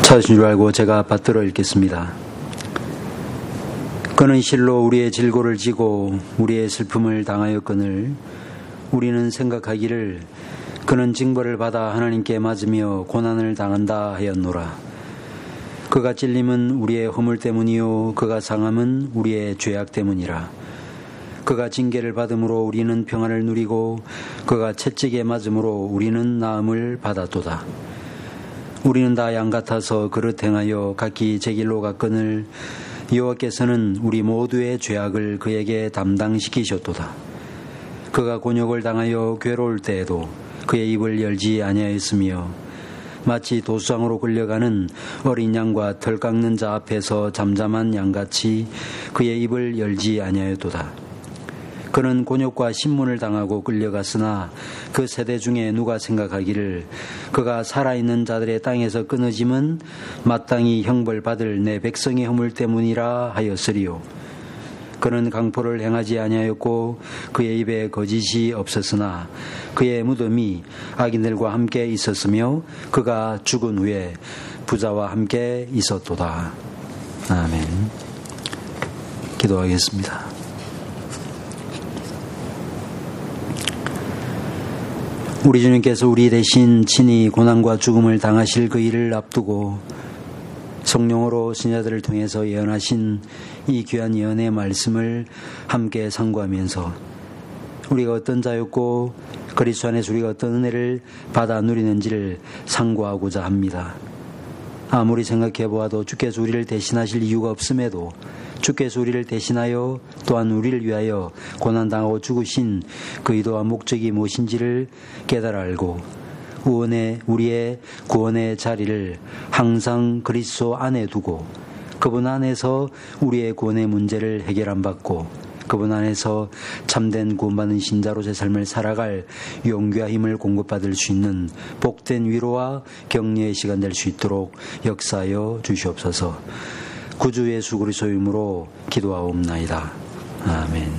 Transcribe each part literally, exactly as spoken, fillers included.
찾으신 줄 알고 제가 받들어 읽겠습니다. 그는 실로 우리의 질고를 지고 우리의 슬픔을 당하였거늘 우리는 생각하기를 그는 징벌을 받아 하나님께 맞으며 고난을 당한다 하였노라. 그가 찔림은 우리의 허물 때문이요 그가 상함은 우리의 죄악 때문이라. 그가 징계를 받음으로 우리는 평안을 누리고 그가 채찍에 맞음으로 우리는 나음을 받았도다. 우리는 다 양 같아서 그릇 행하여 각기 제 길로 갔거늘 여호와께서는 우리 모두의 죄악을 그에게 담당시키셨도다. 그가 곤욕을 당하여 괴로울 때에도 그의 입을 열지 아니하였으며 마치 도수장으로 끌려가는 어린 양과 털 깎는 자 앞에서 잠잠한 양같이 그의 입을 열지 아니하였도다. 그는 곤욕과 신문을 당하고 끌려갔으나 그 세대 중에 누가 생각하기를 그가 살아있는 자들의 땅에서 끊어짐은 마땅히 형벌받을 내 백성의 허물 때문이라 하였으리요. 그는 강포를 행하지 아니하였고 그의 입에 거짓이 없었으나 그의 무덤이 악인들과 함께 있었으며 그가 죽은 후에 부자와 함께 있었도다. 아멘. 기도하겠습니다. 우리 주님께서 우리 대신 친히 고난과 죽음을 당하실 그 일을 앞두고 성령으로 신자들을 통해서 예언하신 이 귀한 예언의 말씀을 함께 상고하면서 우리가 어떤 자였고 그리스도 안에서 우리가 어떤 은혜를 받아 누리는지를 상고하고자 합니다. 아무리 생각해 보아도 주께서 우리를 대신하실 이유가 없음에도 주께서 우리를 대신하여 또한 우리를 위하여 고난당하고 죽으신 그 의도와 목적이 무엇인지를 깨달아 알고 구원의 우리의 구원의 자리를 항상 그리스도 안에 두고 그분 안에서 우리의 구원의 문제를 해결함 받고 그분 안에서 참된 구원받는 신자로 제 삶을 살아갈 용기와 힘을 공급받을 수 있는 복된 위로와 격려의 시간 될 수 있도록 역사하여 주시옵소서. 구주 예수 그리스도의 이름으로 기도하옵나이다. 아멘.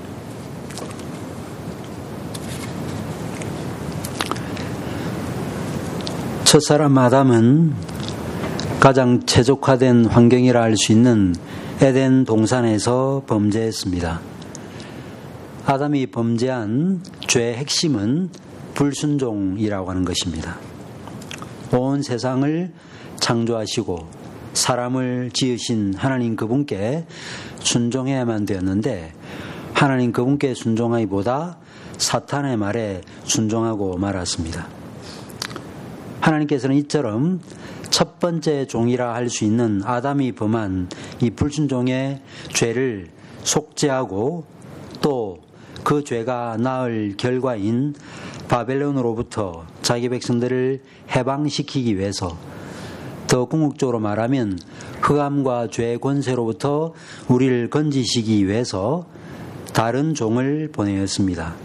첫사람 아담은 가장 최적화된 환경이라 할 수 있는 에덴 동산에서 범죄했습니다. 아담이 범죄한 죄의 핵심은 불순종이라고 하는 것입니다. 온 세상을 창조하시고 사람을 지으신 하나님 그분께 순종해야만 되었는데 하나님 그분께 순종하기보다 사탄의 말에 순종하고 말았습니다. 하나님께서는 이처럼 첫 번째 종이라 할 수 있는 아담이 범한 이 불순종의 죄를 속죄하고 또 그 죄가 낳을 결과인 바벨론으로부터 자기 백성들을 해방시키기 위해서 더 궁극적으로 말하면 흑암과 죄의 권세로부터 우리를 건지시기 위해서 다른 종을 보내었습니다.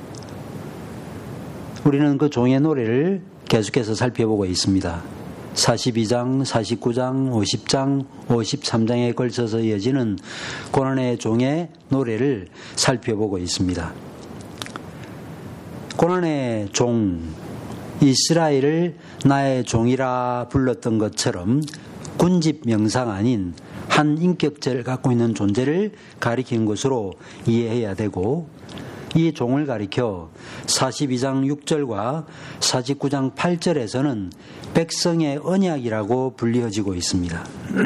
우리는 그 종의 노래를 계속해서 살펴보고 있습니다. 사십이 장, 사십구 장, 오십 장, 오십삼 장에 걸쳐서 이어지는 고난의 종의 노래를 살펴보고 있습니다. 고난의 종, 이스라엘을 나의 종이라 불렀던 것처럼 군집 명상 아닌 한 인격체를 갖고 있는 존재를 가리키는 것으로 이해해야 되고 이 종을 가리켜 사십이 장 육 절과 사십구 장 팔 절에서는 백성의 언약이라고 불리어지고 있습니다.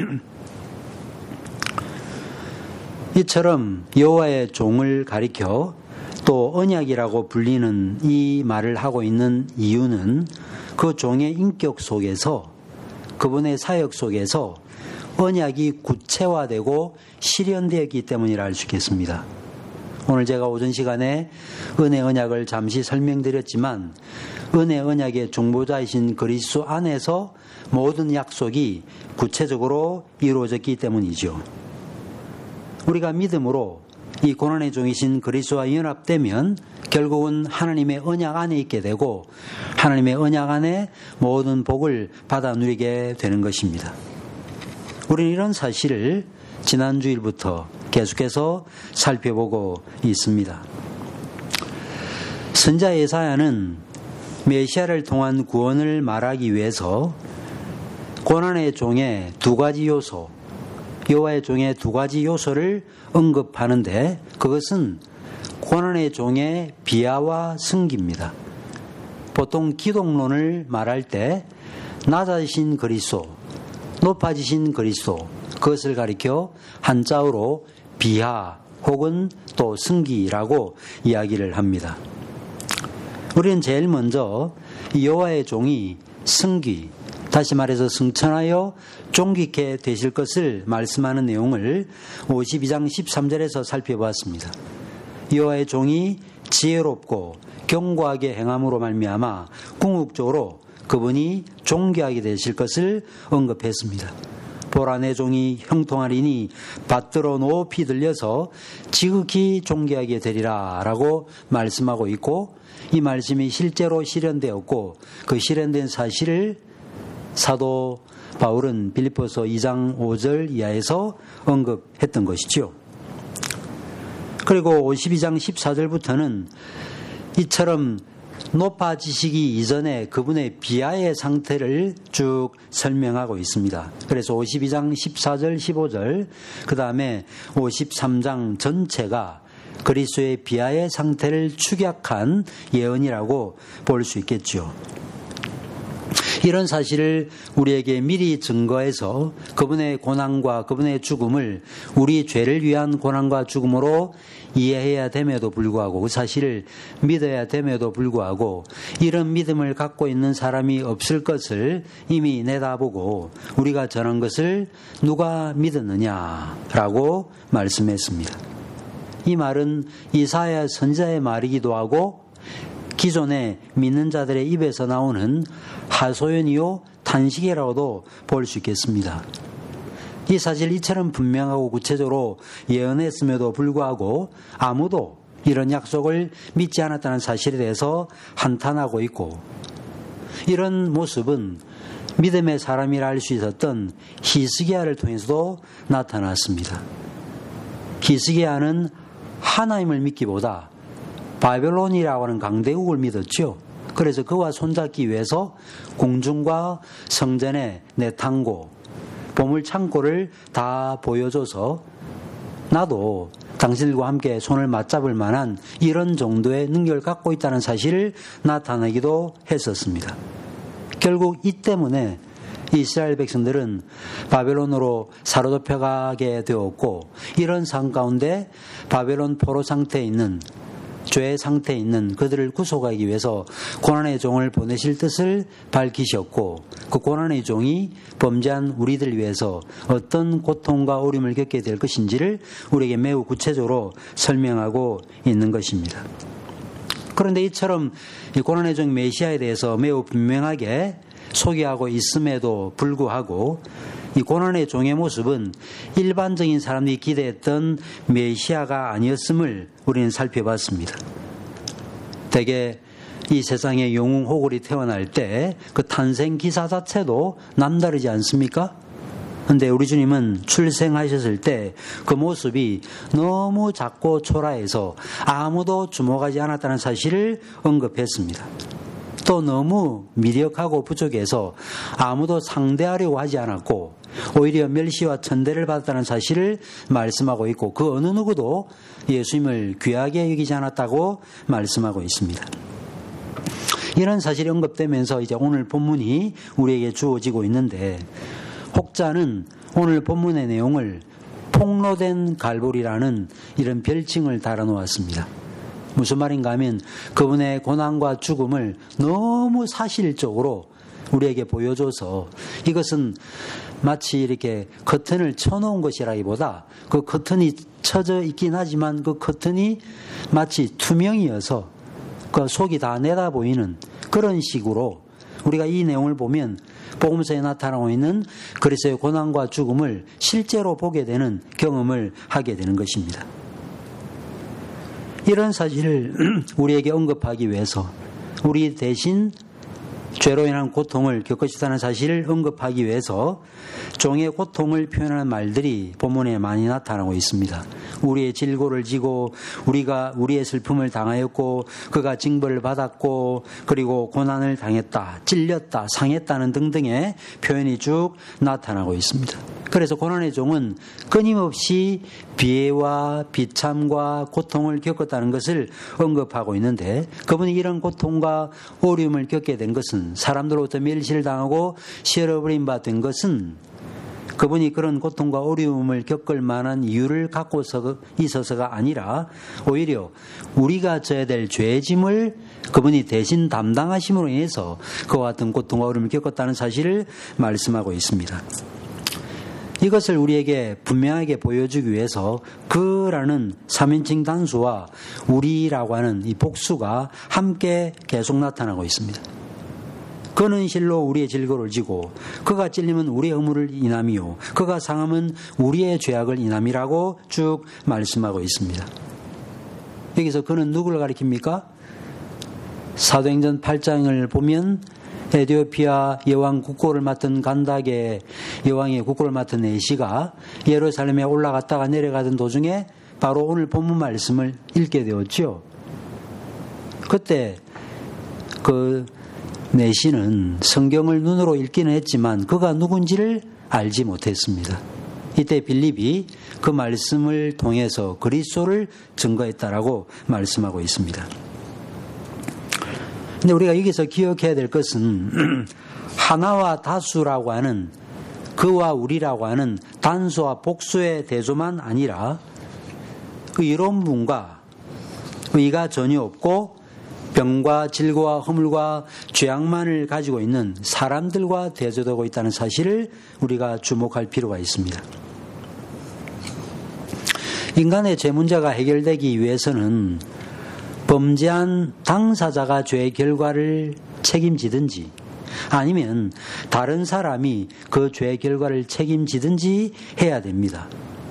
이처럼 여호와의 종을 가리켜 또 언약이라고 불리는 이 말을 하고 있는 이유는 그 종의 인격 속에서 그분의 사역 속에서 언약이 구체화되고 실현되었기 때문이라 할 수 있겠습니다. 오늘 제가 오전 시간에 은혜 언약을 잠시 설명드렸지만 은혜 언약의 중보자이신 그리스도 안에서 모든 약속이 구체적으로 이루어졌기 때문이죠. 우리가 믿음으로 이 고난의 종이신 그리스도와 연합되면 결국은 하나님의 언약 안에 있게 되고 하나님의 언약 안에 모든 복을 받아 누리게 되는 것입니다. 우리는 이런 사실을 지난 주일부터 계속해서 살펴보고 있습니다. 선지자 예사야는 메시아를 통한 구원을 말하기 위해서 고난의 종의 두 가지 요소, 여호와의 종의 두 가지 요소를 언급하는데 그것은 고난의 종의 비하와 승기입니다. 보통 기독론을 말할 때 낮아지신 그리스도, 높아지신 그리스도, 그것을 가리켜 한자어로 비하 혹은 또 승기라고 이야기를 합니다. 우리는 제일 먼저 여호와의 종이 승기, 다시 말해서 승천하여 존귀케 되실 것을 말씀하는 내용을 오십이 장 십삼 절에서 살펴보았습니다. 여호와의 종이 지혜롭고 견고하게 행함으로 말미암아 궁극적으로 그분이 존귀하게 되실 것을 언급했습니다. 보라 내 종이 형통하리니 밭들어 높이 들려서 지극히 존귀하게 되리라 라고 말씀하고 있고, 이 말씀이 실제로 실현되었고 그 실현된 사실을 사도 바울은 빌립보서 이 장 오 절 이하에서 언급했던 것이죠. 그리고 오십이 장 십사 절부터는 이처럼 높아지시기 이전에 그분의 비하의 상태를 쭉 설명하고 있습니다. 그래서 오십이 장 십사 절 십오 절, 그 다음에 오십삼 장 전체가 그리스도의 비하의 상태를 축약한 예언이라고 볼 수 있겠죠. 이런 사실을 우리에게 미리 증거해서 그분의 고난과 그분의 죽음을 우리 죄를 위한 고난과 죽음으로 이해해야 됨에도 불구하고, 그 사실을 믿어야 됨에도 불구하고 이런 믿음을 갖고 있는 사람이 없을 것을 이미 내다보고 우리가 전한 것을 누가 믿었느냐라고 말씀했습니다. 이 말은 이사야 선지자의 말이기도 하고 기존의 믿는 자들의 입에서 나오는 하소연이요 탄식이라고도 볼 수 있겠습니다. 이 사실 이처럼 분명하고 구체적으로 예언했음에도 불구하고 아무도 이런 약속을 믿지 않았다는 사실에 대해서 한탄하고 있고, 이런 모습은 믿음의 사람이라 할 수 있었던 히스기야를 통해서도 나타났습니다. 히스기야는 하나님을 믿기보다 바벨론이라고 하는 강대국을 믿었죠. 그래서 그와 손잡기 위해서 궁중과 성전의 내탕고, 보물 창고를 다 보여줘서 나도 당신들과 함께 손을 맞잡을 만한 이런 정도의 능력을 갖고 있다는 사실을 나타내기도 했었습니다. 결국 이 때문에 이스라엘 백성들은 바벨론으로 사로잡혀가게 되었고, 이런 상황 가운데 바벨론 포로 상태에 있는, 죄의 상태에 있는 그들을 구속하기 위해서 고난의 종을 보내실 뜻을 밝히셨고, 그 고난의 종이 범죄한 우리들 위해서 어떤 고통과 어려움을 겪게 될 것인지를 우리에게 매우 구체적으로 설명하고 있는 것입니다. 그런데 이처럼 이 고난의 종 메시아에 대해서 매우 분명하게 소개하고 있음에도 불구하고 이 고난의 종의 모습은 일반적인 사람들이 기대했던 메시아가 아니었음을 우리는 살펴봤습니다. 대개 이 세상에 영웅 호글이 태어날 때 그 탄생 기사 자체도 남다르지 않습니까? 그런데 우리 주님은 출생하셨을 때 그 모습이 너무 작고 초라해서 아무도 주목하지 않았다는 사실을 언급했습니다. 또 너무 미력하고 부족해서 아무도 상대하려고 하지 않았고 오히려 멸시와 천대를 받았다는 사실을 말씀하고 있고, 그 어느 누구도 예수님을 귀하게 여기지 않았다고 말씀하고 있습니다. 이런 사실이 언급되면서 이제 오늘 본문이 우리에게 주어지고 있는데, 혹자는 오늘 본문의 내용을 폭로된 갈보리라는 이런 별칭을 달아놓았습니다. 무슨 말인가 하면 그분의 고난과 죽음을 너무 사실적으로 우리에게 보여줘서 이것은 마치 이렇게 커튼을 쳐놓은 것이라기보다 그 커튼이 쳐져 있긴 하지만 그 커튼이 마치 투명이어서 그 속이 다 내다 보이는 그런 식으로 우리가 이 내용을 보면 복음서에 나타나고 있는 그리스도의 고난과 죽음을 실제로 보게 되는 경험을 하게 되는 것입니다. 이런 사실을 우리에게 언급하기 위해서 우리 대신 죄로 인한 고통을 겪으셨다는 사실을 언급하기 위해서 종의 고통을 표현하는 말들이 본문에 많이 나타나고 있습니다. 우리의 질고를 지고 우리가 우리의 슬픔을 당하였고 그가 징벌을 받았고 그리고 고난을 당했다, 찔렸다, 상했다는 등등의 표현이 쭉 나타나고 있습니다. 그래서 고난의 종은 끊임없이 비애와 비참과 고통을 겪었다는 것을 언급하고 있는데 그분이 이런 고통과 어려움을 겪게 된 것은 사람들로부터 멸시를 당하고 시열어버린 바 된 것은 그분이 그런 고통과 어려움을 겪을 만한 이유를 갖고 있어서가 아니라 오히려 우리가 져야 될 죄의 짐을 그분이 대신 담당하심으로 인해서 그와 같은 고통과 어려움을 겪었다는 사실을 말씀하고 있습니다. 이것을 우리에게 분명하게 보여주기 위해서 그라는 삼인칭 단수와 우리라고 하는 이 복수가 함께 계속 나타나고 있습니다. 그는 실로 우리의 질고를 지고 그가 찔림은 우리의 의무를 인함이요 그가 상함은 우리의 죄악을 인함이라고 쭉 말씀하고 있습니다. 여기서 그는 누구를 가리킵니까? 사도행전 팔 장을 보면 에티오피아 여왕 국고를 맡은 간다게 여왕의 국고를 맡은 내시가 예루살렘에 올라갔다가 내려가던 도중에 바로 오늘 본문 말씀을 읽게 되었죠. 그때 그 내시는 성경을 눈으로 읽기는 했지만 그가 누군지를 알지 못했습니다. 이때 빌립이 그 말씀을 통해서 그리스도를 증거했다라고 말씀하고 있습니다. 근데 우리가 여기서 기억해야 될 것은 하나와 다수라고 하는 그와 우리라고 하는 단수와 복수의 대조만 아니라 그 이로운 분과 의가 전혀 없고 병과 질고와 허물과 죄악만을 가지고 있는 사람들과 대조되고 있다는 사실을 우리가 주목할 필요가 있습니다. 인간의 죄 문제가 해결되기 위해서는 범죄한 당사자가 죄의 결과를 책임지든지 아니면 다른 사람이 그 죄의 결과를 책임지든지 해야 됩니다.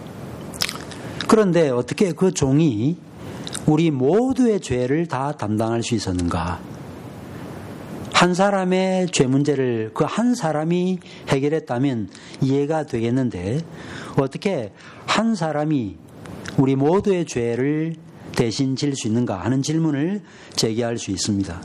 그런데 어떻게 그 종이 우리 모두의 죄를 다 담당할 수 있었는가? 한 사람의 죄 문제를 그 한 사람이 해결했다면 이해가 되겠는데 어떻게 한 사람이 우리 모두의 죄를 대신 질 수 있는가 하는 질문을 제기할 수 있습니다.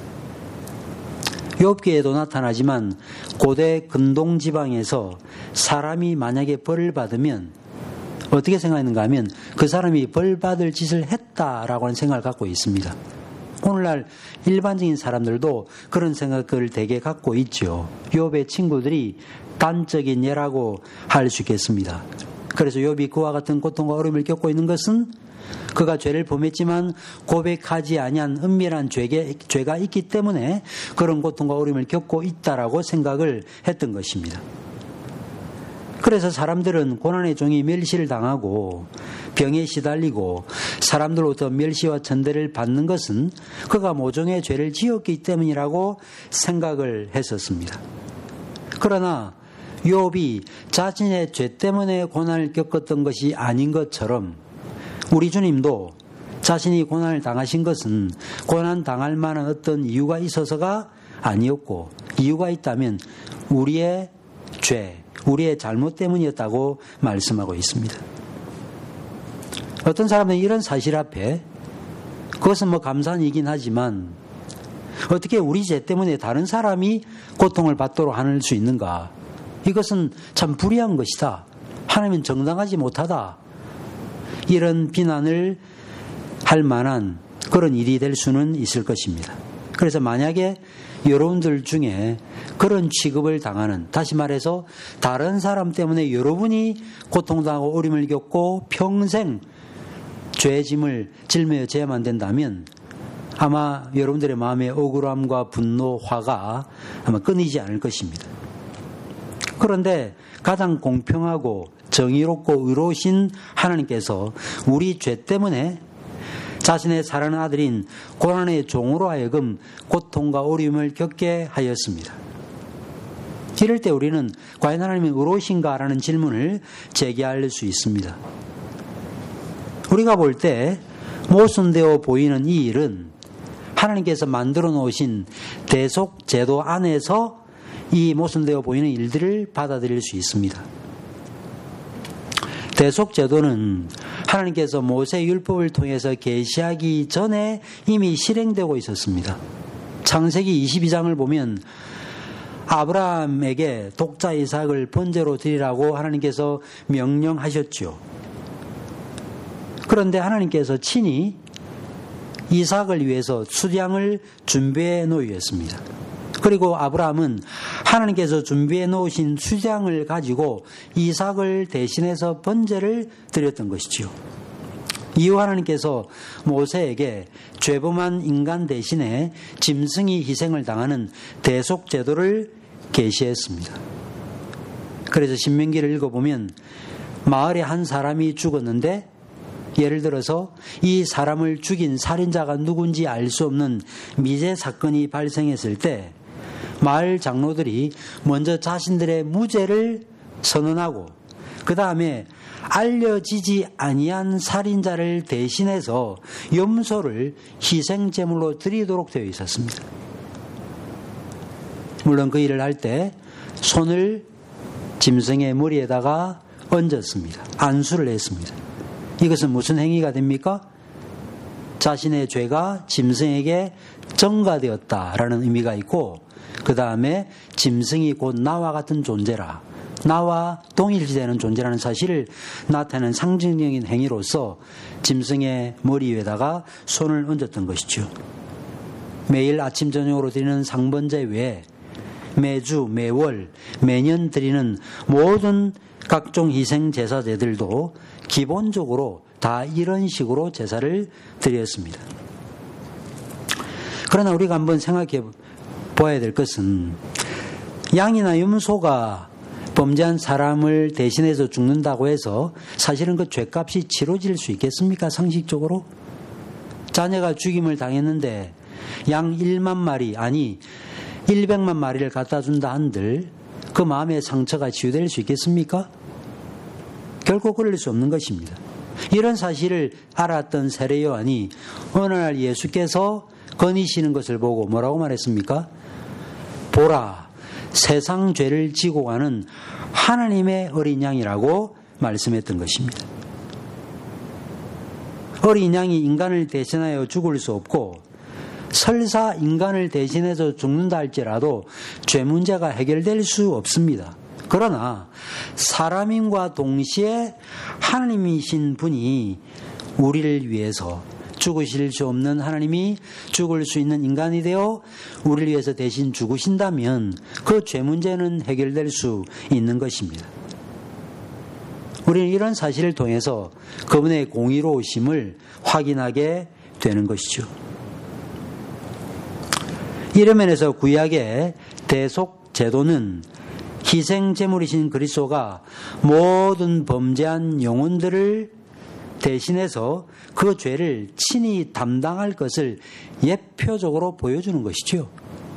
욥기에도 나타나지만 고대 근동 지방에서 사람이 만약에 벌을 받으면 어떻게 생각했는가 하면 그 사람이 벌 받을 짓을 했다라고 하는 생각을 갖고 있습니다. 오늘날 일반적인 사람들도 그런 생각을 되게 갖고 있죠. 욥의 친구들이 단적인 예라고 할 수 있겠습니다. 그래서 욥이 그와 같은 고통과 어려움을 겪고 있는 것은 그가 죄를 범했지만 고백하지 아니한 은밀한 죄가 있기 때문에 그런 고통과 어려움을 겪고 있다라고 생각을 했던 것입니다. 그래서 사람들은 고난의 종이 멸시를 당하고 병에 시달리고 사람들로부터 멸시와 천대를 받는 것은 그가 모종의 죄를 지었기 때문이라고 생각을 했었습니다. 그러나 욥이 자신의 죄 때문에 고난을 겪었던 것이 아닌 것처럼 우리 주님도 자신이 고난을 당하신 것은 고난 당할 만한 어떤 이유가 있어서가 아니었고 이유가 있다면 우리의 죄, 우리의 잘못 때문이었다고 말씀하고 있습니다. 어떤 사람은 이런 사실 앞에 그것은 뭐 감사한 일이긴 하지만 어떻게 우리 죄 때문에 다른 사람이 고통을 받도록 할 수 있는가? 이것은 참 불의한 것이다. 하나님은 정당하지 못하다. 이런 비난을 할 만한 그런 일이 될 수는 있을 것입니다. 그래서 만약에 여러분들 중에 그런 취급을 당하는, 다시 말해서 다른 사람 때문에 여러분이 고통당하고 어려움을 겪고 평생 죄의 짐을 짊어져야만 된다면 아마 여러분들의 마음의 억울함과 분노, 화가 아마 끊이지 않을 것입니다. 그런데 가장 공평하고 정의롭고 의로우신 하나님께서 우리 죄 때문에 자신의 사랑하는 아들인 고난의 종으로 하여금 고통과 어려움을 겪게 하였습니다. 이럴 때 우리는 과연 하나님이 의로우신가라는 질문을 제기할 수 있습니다. 우리가 볼 때 모순되어 보이는 이 일은 하나님께서 만들어 놓으신 대속 제도 안에서 이 모순되어 보이는 일들을 받아들일 수 있습니다. 대속 제도는 하나님께서 모세 율법을 통해서 계시하기 전에 이미 실행되고 있었습니다. 창세기 이십이 장을 보면 아브라함에게 독자 이삭을 번제로 드리라고 하나님께서 명령하셨죠. 그런데 하나님께서 친히 이삭을 위해서 수량을 준비해 놓으셨습니다. 그리고 아브라함은 하나님께서 준비해 놓으신 수량을 가지고 이삭을 대신해서 번제를 드렸던 것이지요. 이후 하나님께서 모세에게 죄범한 인간 대신에 짐승이 희생을 당하는 대속 제도를 계시했습니다. 그래서 신명기를 읽어보면 마을에 한 사람이 죽었는데 예를 들어서 이 사람을 죽인 살인자가 누군지 알 수 없는 미제 사건이 발생했을 때 마을 장로들이 먼저 자신들의 무죄를 선언하고 그 다음에 알려지지 아니한 살인자를 대신해서 염소를 희생제물로 드리도록 되어 있었습니다. 물론 그 일을 할 때 손을 짐승의 머리에다가 얹었습니다. 안수를 했습니다. 이것은 무슨 행위가 됩니까? 자신의 죄가 짐승에게 전가되었다라는 의미가 있고 그 다음에 짐승이 곧 나와 같은 존재라, 나와 동일시되는 존재라는 사실을 나타내는 상징적인 행위로서 짐승의 머리 위에다가 손을 얹었던 것이죠. 매일 아침 저녁으로 드리는 상번제 외에 매주, 매월, 매년 드리는 모든 각종 희생 제사제들도 기본적으로 다 이런 식으로 제사를 드렸습니다. 그러나 우리가 한번 생각해 보아야 될 것은 양이나 염소가 범죄한 사람을 대신해서 죽는다고 해서 사실은 그 죄값이 치러질 수 있겠습니까? 상식적으로? 자녀가 죽임을 당했는데 양 일만 마리 아니 일백만 마리를 갖다 준다 한들 그 마음의 상처가 치유될 수 있겠습니까? 결코 그럴 수 없는 것입니다. 이런 사실을 알았던 세례 요한이 어느 날 예수께서 거니시는 것을 보고 뭐라고 말했습니까? 보라, 세상 죄를 지고 가는 하나님의 어린 양이라고 말씀했던 것입니다. 어린 양이 인간을 대신하여 죽을 수 없고 설사 인간을 대신해서 죽는다 할지라도 죄 문제가 해결될 수 없습니다. 그러나 사람인과 동시에 하나님이신 분이 우리를 위해서 죽으실 수 없는 하나님이 죽을 수 있는 인간이 되어 우리를 위해서 대신 죽으신다면 그 죄 문제는 해결될 수 있는 것입니다. 우리는 이런 사실을 통해서 그분의 공의로우심을 확인하게 되는 것이죠. 이런 면에서 구약의 대속 제도는 희생 제물이신 그리스도가 모든 범죄한 영혼들을 대신해서 그 죄를 친히 담당할 것을 예표적으로 보여주는 것이죠.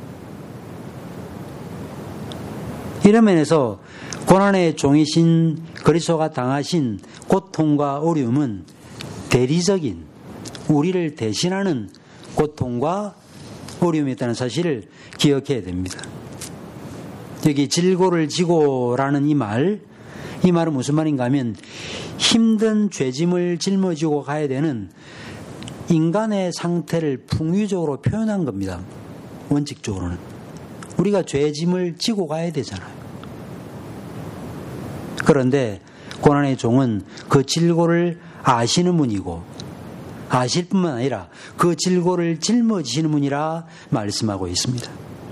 이런 면에서 고난의 종이신 그리스도가 당하신 고통과 어려움은 대리적인 우리를 대신하는 고통과 어려움이 있다는 사실을 기억해야 됩니다. 여기 질고를 지고라는 이 말, 이 말은 무슨 말인가 하면 힘든 죄짐을 짊어지고 가야 되는 인간의 상태를 풍유적으로 표현한 겁니다. 원칙적으로는. 우리가 죄짐을 지고 가야 되잖아요. 그런데 고난의 종은 그 질고를 아시는 분이고 아실 뿐만 아니라 그 질고를 짊어지시는 분이라 말씀하고 있습니다.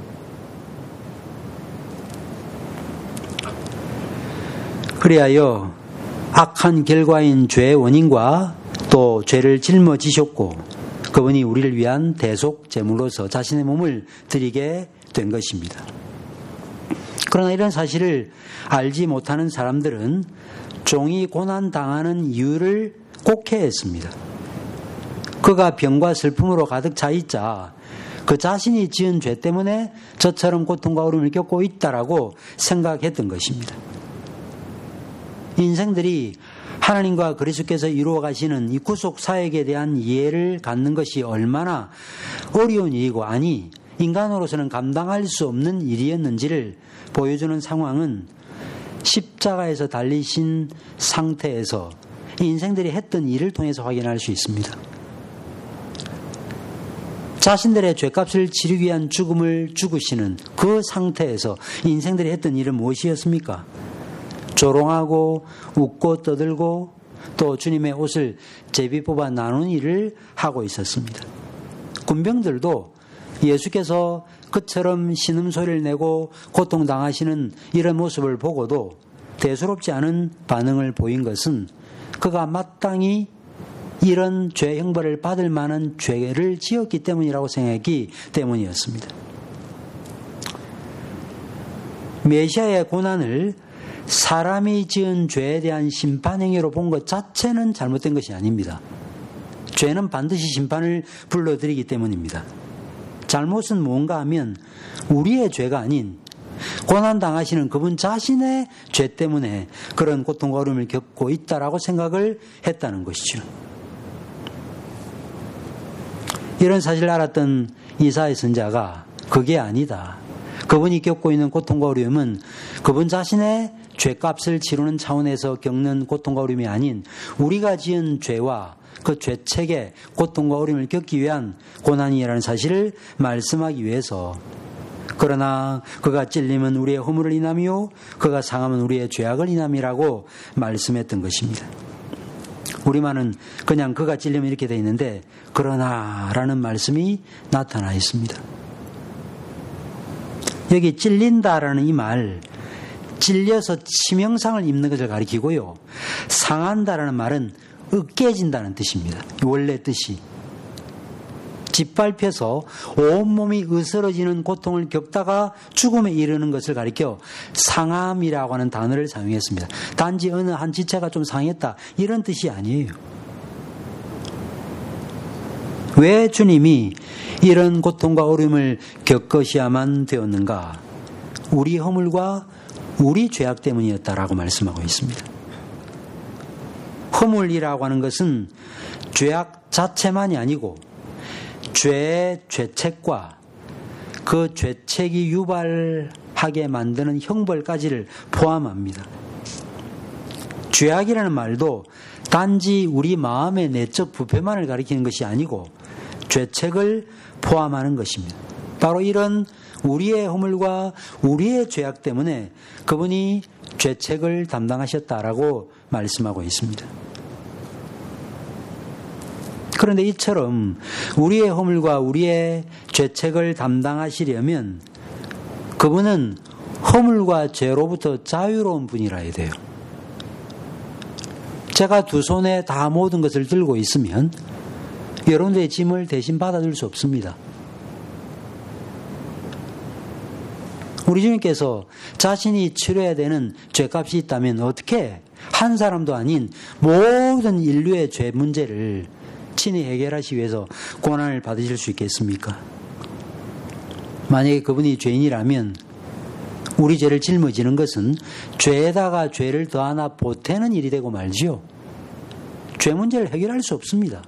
그리하여 악한 결과인 죄의 원인과 또 죄를 짊어지셨고 그분이 우리를 위한 대속 제물로서 자신의 몸을 드리게 된 것입니다. 그러나 이런 사실을 알지 못하는 사람들은 종이 고난당하는 이유를 곡해했습니다. 그가 병과 슬픔으로 가득 차 있자 그 자신이 지은 죄 때문에 저처럼 고통과 어려움을 겪고 있다라고 생각했던 것입니다. 인생들이 하나님과 그리스도께서 이루어 가시는 이 구속 사역에 대한 이해를 갖는 것이 얼마나 어려운 일이고, 아니 인간으로서는 감당할 수 없는 일이었는지를 보여주는 상황은 십자가에서 달리신 상태에서 인생들이 했던 일을 통해서 확인할 수 있습니다. 자신들의 죄값을 치르기 위한 죽음을 죽으시는 그 상태에서 인생들이 했던 일은 무엇이었습니까? 조롱하고 웃고 떠들고 또 주님의 옷을 제비 뽑아 나눈 일을 하고 있었습니다. 군병들도 예수께서 그처럼 신음소리를 내고 고통당하시는 이런 모습을 보고도 대수롭지 않은 반응을 보인 것은 그가 마땅히 이런 죄 형벌을 받을 만한 죄를 지었기 때문이라고 생각했기 때문이었습니다. 메시아의 고난을 사람이 지은 죄에 대한 심판 행위로 본 것 자체는 잘못된 것이 아닙니다. 죄는 반드시 심판을 불러들이기 때문입니다. 잘못은 뭔가 하면 우리의 죄가 아닌 고난당하시는 그분 자신의 죄 때문에 그런 고통과 어려움을 겪고 있다라고 생각을 했다는 것이죠. 이런 사실을 알았던 이사야 선지자가 그게 아니다. 그분이 겪고 있는 고통과 어려움은 그분 자신의 죄값을 치르는 차원에서 겪는 고통과 어려움이 아닌 우리가 지은 죄와 그 죄책의 고통과 어려움을 겪기 위한 고난이라는 사실을 말씀하기 위해서, 그러나 그가 찔림은 우리의 허물을 인함이요 그가 상함은 우리의 죄악을 인함이라고 말씀했던 것입니다. 우리만은 그냥 그가 찔리면 이렇게 되어 있는데 그러나 라는 말씀이 나타나 있습니다. 여기 찔린다라는 이 말, 찔려서 치명상을 입는 것을 가리키고요, 상한다라는 말은 으깨진다는 뜻입니다. 원래 뜻이 짓밟혀서 온몸이 으스러지는 고통을 겪다가 죽음에 이르는 것을 가리켜 상함이라고 하는 단어를 사용했습니다. 단지 어느 한 지체가 좀 상했다 이런 뜻이 아니에요. 왜 주님이 이런 고통과 어려움을 겪으셔야만 되었는가? 우리 허물과 우리 죄악 때문이었다라고 말씀하고 있습니다. 허물이라고 하는 것은 죄악 자체만이 아니고 죄의 죄책과 그 죄책이 유발하게 만드는 형벌까지를 포함합니다. 죄악이라는 말도 단지 우리 마음의 내적 부패만을 가리키는 것이 아니고 죄책을 포함하는 것입니다. 바로 이런 우리의 허물과 우리의 죄악 때문에 그분이 죄책을 담당하셨다라고 말씀하고 있습니다. 그런데 이처럼 우리의 허물과 우리의 죄책을 담당하시려면 그분은 허물과 죄로부터 자유로운 분이라야 돼요. 제가 두 손에 다 모든 것을 들고 있으면 여러분들의 짐을 대신 받아줄 수 없습니다. 우리 주님께서 자신이 치러야 되는 죄값이 있다면 어떻게 한 사람도 아닌 모든 인류의 죄 문제를 친히 해결하시기 위해서 고난을 받으실 수 있겠습니까? 만약에 그분이 죄인이라면 우리 죄를 짊어지는 것은 죄에다가 죄를 더 하나 보태는 일이 되고 말지요. 죄 문제를 해결할 수 없습니다.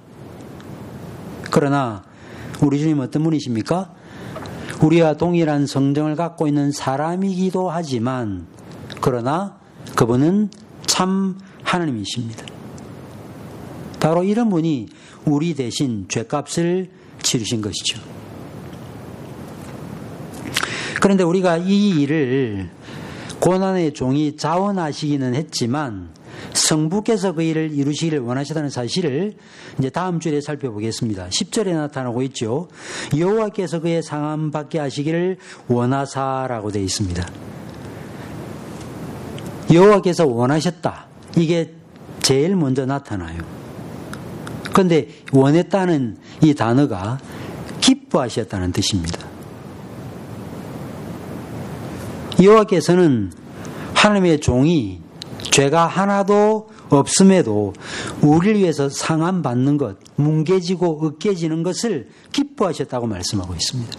그러나 우리 주님 어떤 분이십니까? 우리와 동일한 성정을 갖고 있는 사람이기도 하지만 그러나 그분은 참 하나님이십니다. 바로 이런 분이 우리 대신 죄값을 치르신 것이죠. 그런데 우리가 이 일을 고난의 종이 자원하시기는 했지만 성부께서 그 일을 이루시기를 원하시다는 사실을 이제 다음 주에 살펴보겠습니다. 십 절에 나타나고 있죠. 여호와께서 그의 상함 받게 하시기를 원하사라고 되어 있습니다. 여호와께서 원하셨다. 이게 제일 먼저 나타나요. 그런데 원했다는 이 단어가 기뻐하셨다는 뜻입니다. 여호와께서는 하나님의 종이 죄가 하나도 없음에도 우리를 위해서 상함 받는 것, 뭉개지고 으깨지는 것을 기뻐하셨다고 말씀하고 있습니다.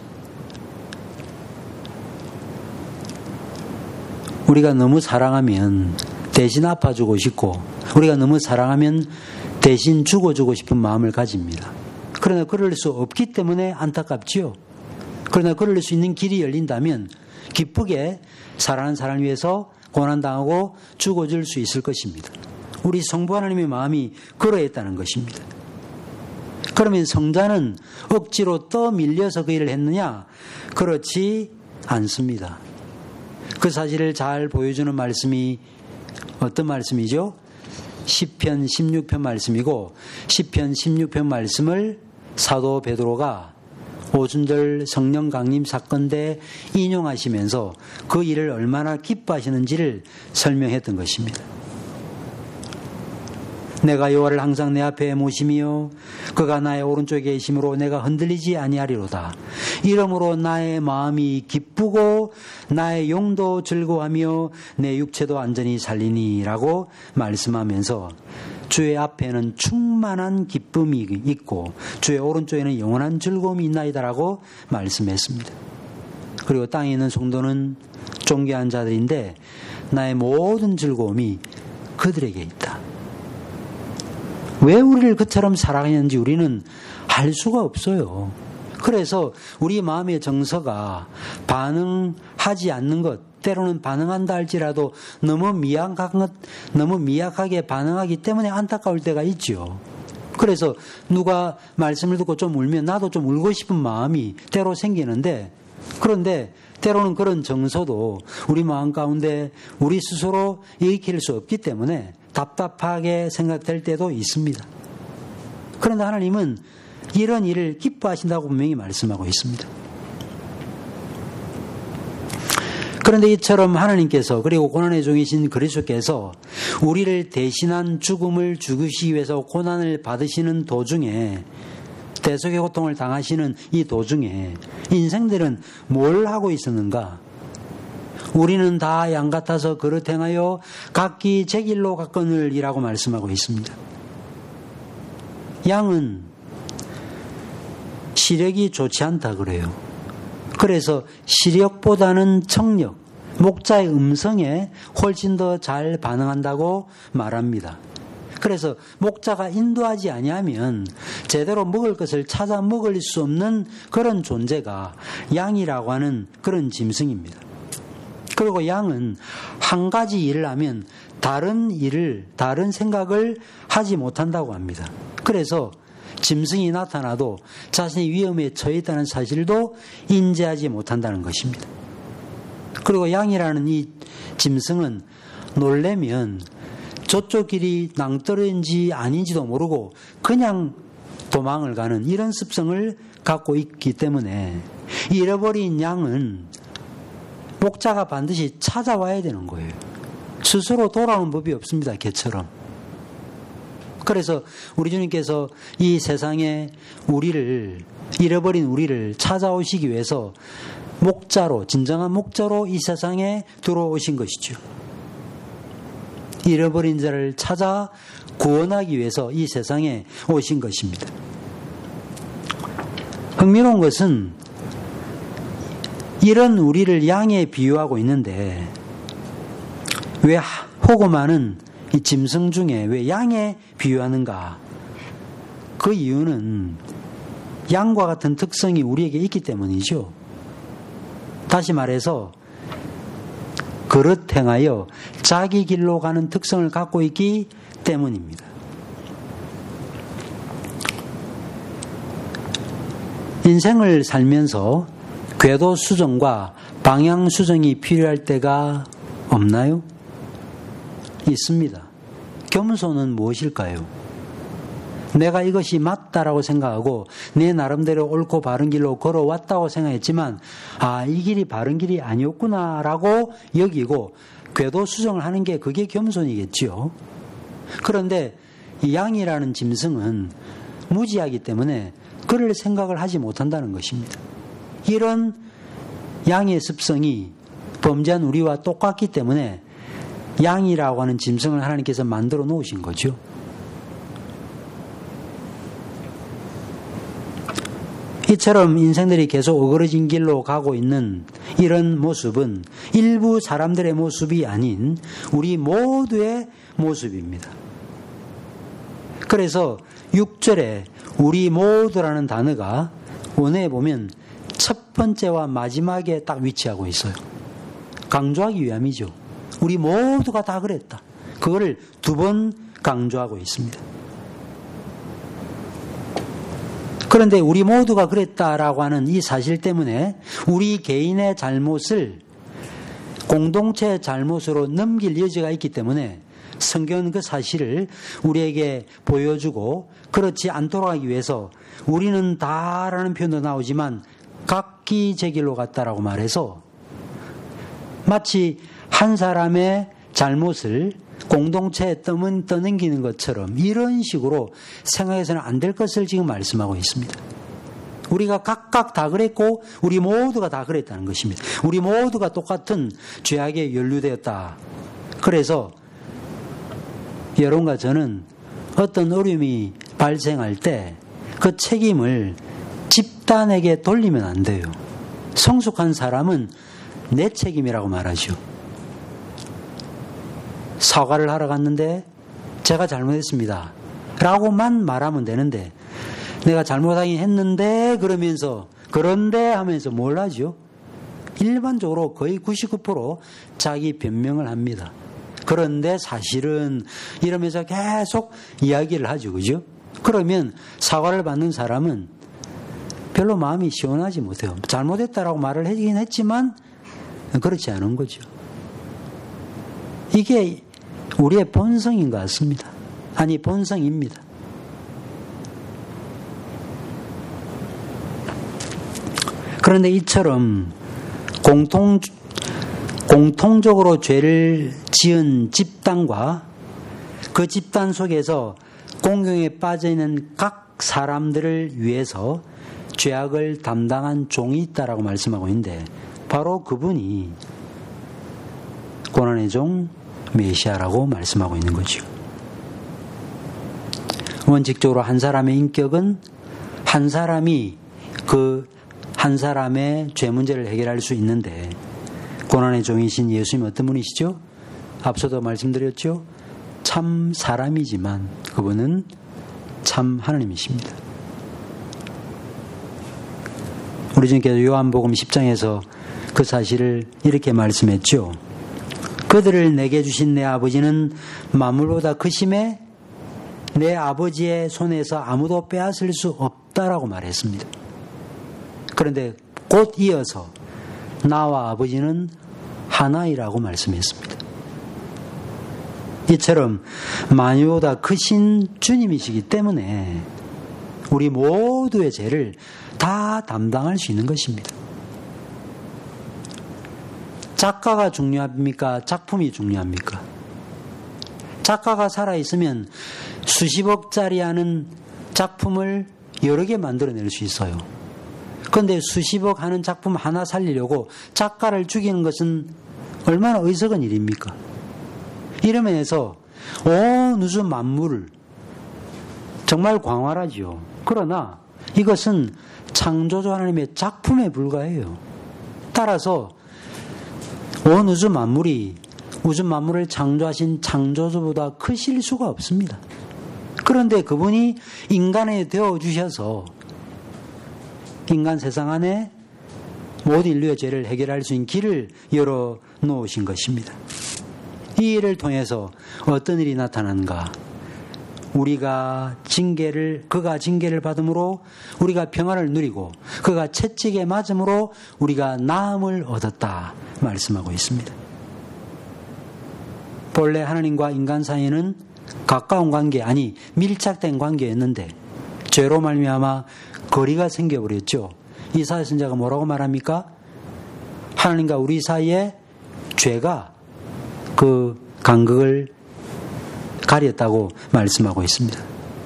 우리가 너무 사랑하면 대신 아파주고 싶고 우리가 너무 사랑하면 대신 죽어주고 싶은 마음을 가집니다. 그러나 그럴 수 없기 때문에 안타깝지요. 그러나 그럴 수 있는 길이 열린다면 기쁘게 사랑하는 사람을 위해서 고난당하고 죽어줄 수 있을 것입니다. 우리 성부 하나님의 마음이 그러했다는 것입니다. 그러면 성자는 억지로 떠밀려서 그 일을 했느냐? 그렇지 않습니다. 그 사실을 잘 보여주는 말씀이 어떤 말씀이죠? 시편 십육 편 말씀이고 시편 십육 편 말씀을 사도 베드로가 오순절 성령 강림 사건 때 인용하시면서 그 일을 얼마나 기뻐하시는지를 설명했던 것입니다. 내가 여호와를 항상 내 앞에 모심이요 그가 나의 오른쪽에 계심으로 내가 흔들리지 아니하리로다. 이러므로 나의 마음이 기쁘고 나의 영도 즐거워하며 내 육체도 안전히 살리니라고 말씀하면서 주의 앞에는 충만한 기쁨이 있고 주의 오른쪽에는 영원한 즐거움이 있나이다라고 말씀했습니다. 그리고 땅에 있는 성도는 존귀한 자들인데 나의 모든 즐거움이 그들에게 있다. 왜 우리를 그처럼 사랑했는지 우리는 알 수가 없어요. 그래서 우리 마음의 정서가 반응하지 않는 것, 때로는 반응한다 할지라도 너무 미약한 것, 너무 미약하게 반응하기 때문에 안타까울 때가 있죠. 그래서 누가 말씀을 듣고 좀 울면 나도 좀 울고 싶은 마음이 때로 생기는데, 그런데 때로는 그런 정서도 우리 마음 가운데 우리 스스로 일으킬 수 없기 때문에 답답하게 생각될 때도 있습니다. 그런데 하나님은 이런 일을 기뻐하신다고 분명히 말씀하고 있습니다. 그런데 이처럼 하나님께서 그리고 고난의 종이신 그리스도께서 우리를 대신한 죽음을 죽으시기 위해서 고난을 받으시는 도중에 대속의 고통을 당하시는 이 도중에 인생들은 뭘 하고 있었는가? 우리는 다 양 같아서 그릇 행하여 각기 제 길로 갔거늘이라고 말씀하고 있습니다. 양은 시력이 좋지 않다 그래요. 그래서 시력보다는 청력, 목자의 음성에 훨씬 더 잘 반응한다고 말합니다. 그래서 목자가 인도하지 아니하면 제대로 먹을 것을 찾아 먹을 수 없는 그런 존재가 양이라고 하는 그런 짐승입니다. 그리고 양은 한 가지 일을 하면 다른 일을, 다른 생각을 하지 못한다고 합니다. 그래서 짐승이 나타나도 자신이 위험에 처해 있다는 사실도 인지하지 못한다는 것입니다. 그리고 양이라는 이 짐승은 놀래면 저쪽 길이 낭떠러지인지 아닌지도 모르고 그냥 도망을 가는 이런 습성을 갖고 있기 때문에 잃어버린 양은 목자가 반드시 찾아와야 되는 거예요. 스스로 돌아오는 법이 없습니다. 개처럼. 그래서 우리 주님께서 이 세상에 우리를, 잃어버린 우리를 찾아오시기 위해서 목자로, 진정한 목자로 이 세상에 들어오신 것이죠. 잃어버린 자를 찾아 구원하기 위해서 이 세상에 오신 것입니다. 흥미로운 것은 이런 우리를 양에 비유하고 있는데 왜 호고마는 이 짐승 중에 왜 양에 비유하는가? 그 이유는 양과 같은 특성이 우리에게 있기 때문이죠. 다시 말해서 그릇 행하여 자기 길로 가는 특성을 갖고 있기 때문입니다. 인생을 살면서 궤도 수정과 방향 수정이 필요할 때가 없나요? 있습니다. 겸손은 무엇일까요? 내가 이것이 맞다라고 생각하고 내 나름대로 옳고 바른 길로 걸어왔다고 생각했지만 아, 이 길이 바른 길이 아니었구나라고 여기고 궤도 수정을 하는 게 그게 겸손이겠지요. 그런데 이 양이라는 짐승은 무지하기 때문에 그럴 생각을 하지 못한다는 것입니다. 이런 양의 습성이 범죄한 우리와 똑같기 때문에 양이라고 하는 짐승을 하나님께서 만들어 놓으신 거죠. 이처럼 인생들이 계속 어그러진 길로 가고 있는 이런 모습은 일부 사람들의 모습이 아닌 우리 모두의 모습입니다. 그래서 육 절에 우리 모두라는 단어가 원어에 보면 첫 번째와 마지막에 딱 위치하고 있어요. 강조하기 위함이죠. 우리 모두가 다 그랬다. 그거를 두 번 강조하고 있습니다. 그런데 우리 모두가 그랬다라고 하는 이 사실 때문에 우리 개인의 잘못을 공동체의 잘못으로 넘길 여지가 있기 때문에 성경은 그 사실을 우리에게 보여주고 그렇지 않도록 하기 위해서 우리는 다라는 표현도 나오지만 각기 제 길로 갔다라고 말해서 마치 한 사람의 잘못을 공동체에 떠는, 떠넘기는 것처럼 이런 식으로 생각해서는 안 될 것을 지금 말씀하고 있습니다. 우리가 각각 다 그랬고 우리 모두가 다 그랬다는 것입니다. 우리 모두가 똑같은 죄악에 연루되었다. 그래서 여러분과 저는 어떤 어려움이 발생할 때 그 책임을 집단에게 돌리면 안 돼요. 성숙한 사람은 내 책임이라고 말하죠. 사과를 하러 갔는데 제가 잘못했습니다 라고만 말하면 되는데 내가 잘못하긴 했는데 그러면서 그런데 하면서 뭘 하죠? 일반적으로 거의 구십구 퍼센트 자기 변명을 합니다. 그런데 사실은 이러면서 계속 이야기를 하죠. 그죠? 그러면 사과를 받는 사람은 별로 마음이 시원하지 못해요. 잘못했다라고 말을 하긴 했지만 그렇지 않은 거죠. 이게 우리의 본성인 것 같습니다. 아니 본성입니다. 그런데 이처럼 공통, 공통적으로 죄를 지은 집단과 그 집단 속에서 공경에 빠져있는 각 사람들을 위해서 죄악을 담당한 종이 있다라고 말씀하고 있는데 바로 그분이 고난의 종 메시아라고 말씀하고 있는 거죠. 원칙적으로 한 사람의 인격은 한 사람이 그 한 사람의 죄 문제를 해결할 수 있는데 고난의 종이신 예수님 어떤 분이시죠? 앞서도 말씀드렸죠? 참 사람이지만 그분은 참 하나님이십니다. 우리 주님께서 요한복음 십 장에서 그 사실을 이렇게 말씀했죠. 그들을 내게 주신 내 아버지는 만물보다 크심에 내 아버지의 손에서 아무도 빼앗을 수 없다라고 말했습니다. 그런데 곧 이어서 나와 아버지는 하나이라고 말씀했습니다. 이처럼 만유보다 크신 주님이시기 때문에 우리 모두의 죄를 다 담당할 수 있는 것입니다. 작가가 중요합니까? 작품이 중요합니까? 작가가 살아있으면 수십억짜리 하는 작품을 여러 개 만들어낼 수 있어요. 그런데 수십억 하는 작품 하나 살리려고 작가를 죽이는 것은 얼마나 어리석은 일입니까? 이러면서 온 우주 만물을 정말 광활하지요. 그러나 이것은 창조주 하나님의 작품에 불과해요. 따라서 온 우주 만물이 우주 만물을 창조하신 창조주보다 크실 수가 없습니다. 그런데 그분이 인간에 되어주셔서 인간 세상 안에 모든 인류의 죄를 해결할 수 있는 길을 열어놓으신 것입니다. 이 일을 통해서 어떤 일이 나타나는가? 우리가 징계를, 그가 징계를 받음으로 우리가 평안을 누리고 그가 채찍에 맞음으로 우리가 나음을 얻었다 말씀하고 있습니다. 본래 하나님과 인간 사이에는 가까운 관계, 아니 밀착된 관계였는데 죄로 말미암아 거리가 생겨버렸죠. 이사야 선지자가 뭐라고 말합니까? 하나님과 우리 사이에 죄가 그 간극을 가렸다고 말씀하고 있습니다.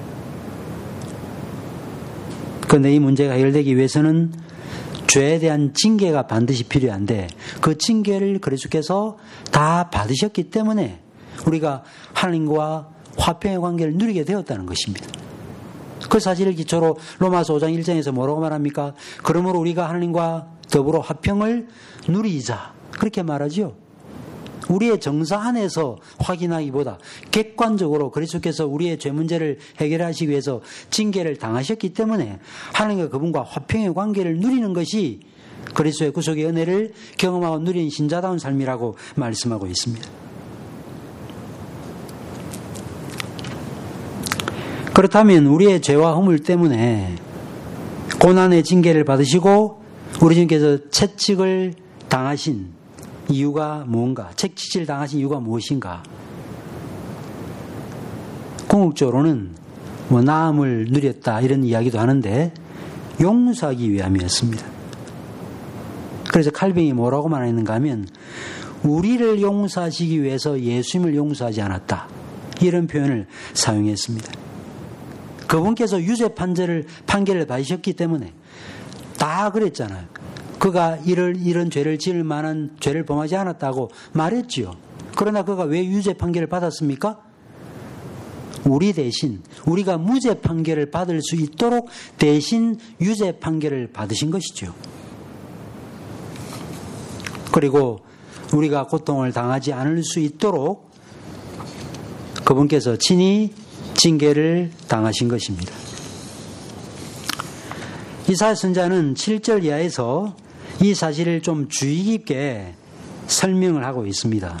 그런데 이 문제가 해결되기 위해서는 죄에 대한 징계가 반드시 필요한데 그 징계를 그리스도께서 다 받으셨기 때문에 우리가 하나님과 화평의 관계를 누리게 되었다는 것입니다. 그 사실을 기초로 로마서 오 장 일 장에서 뭐라고 말합니까? 그러므로 우리가 하나님과 더불어 화평을 누리자. 그렇게 말하죠. 우리의 정사 안에서 확인하기보다 객관적으로 그리스도께서 우리의 죄 문제를 해결하시기 위해서 징계를 당하셨기 때문에 하나님과 그분과 화평의 관계를 누리는 것이 그리스도의 구속의 은혜를 경험하고 누리는 신자다운 삶이라고 말씀하고 있습니다. 그렇다면 우리의 죄와 허물 때문에 고난의 징계를 받으시고 우리 주님께서 채찍을 당하신 이유가 뭔가? 채찍질 당하신 이유가 무엇인가? 궁극적으로는 뭐 나음을 누렸다 이런 이야기도 하는데 용서하기 위함이었습니다. 그래서 칼뱅이 뭐라고 말했는가 하면 우리를 용서하시기 위해서 예수님을 용서하지 않았다. 이런 표현을 사용했습니다. 그분께서 유죄 판결을, 판결을 받으셨기 때문에 다 그랬잖아요. 그가 이런, 이런 죄를 지을 만한 죄를 범하지 않았다고 말했지요. 그러나 그가 왜 유죄 판결을 받았습니까? 우리 대신, 우리가 무죄 판결을 받을 수 있도록 대신 유죄 판결을 받으신 것이죠. 그리고 우리가 고통을 당하지 않을 수 있도록 그분께서 친히 징계를 당하신 것입니다. 이사야 선지자는 칠 절 이하에서 이 사실을 좀 주의 깊게 설명을 하고 있습니다.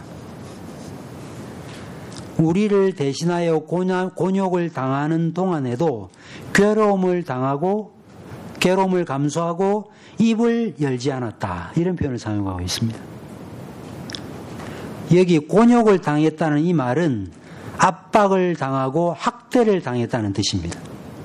우리를 대신하여 곤욕을 당하는 동안에도 괴로움을 당하고 괴로움을 감수하고 입을 열지 않았다. 이런 표현을 사용하고 있습니다. 여기 곤욕을 당했다는 이 말은 압박을 당하고 학대를 당했다는 뜻입니다.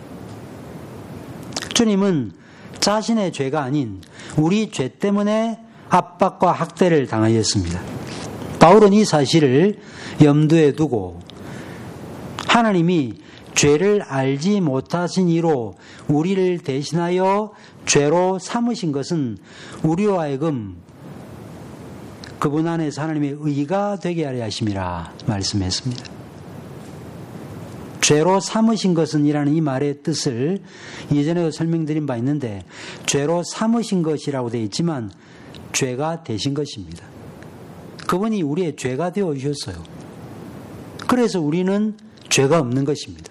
주님은 자신의 죄가 아닌 우리 죄 때문에 압박과 학대를 당하였습니다. 바울은 이 사실을 염두에 두고 하나님이 죄를 알지 못하신 이로 우리를 대신하여 죄로 삼으신 것은 우리와 하여금 그분 안에서 하나님의 의가 되게 하려 하심이라 말씀했습니다. 죄로 삼으신 것은 이라는 이 말의 뜻을 예전에도 설명드린 바 있는데 죄로 삼으신 것이라고 되어 있지만 죄가 되신 것입니다. 그분이 우리의 죄가 되어 주셨어요. 그래서 우리는 죄가 없는 것입니다.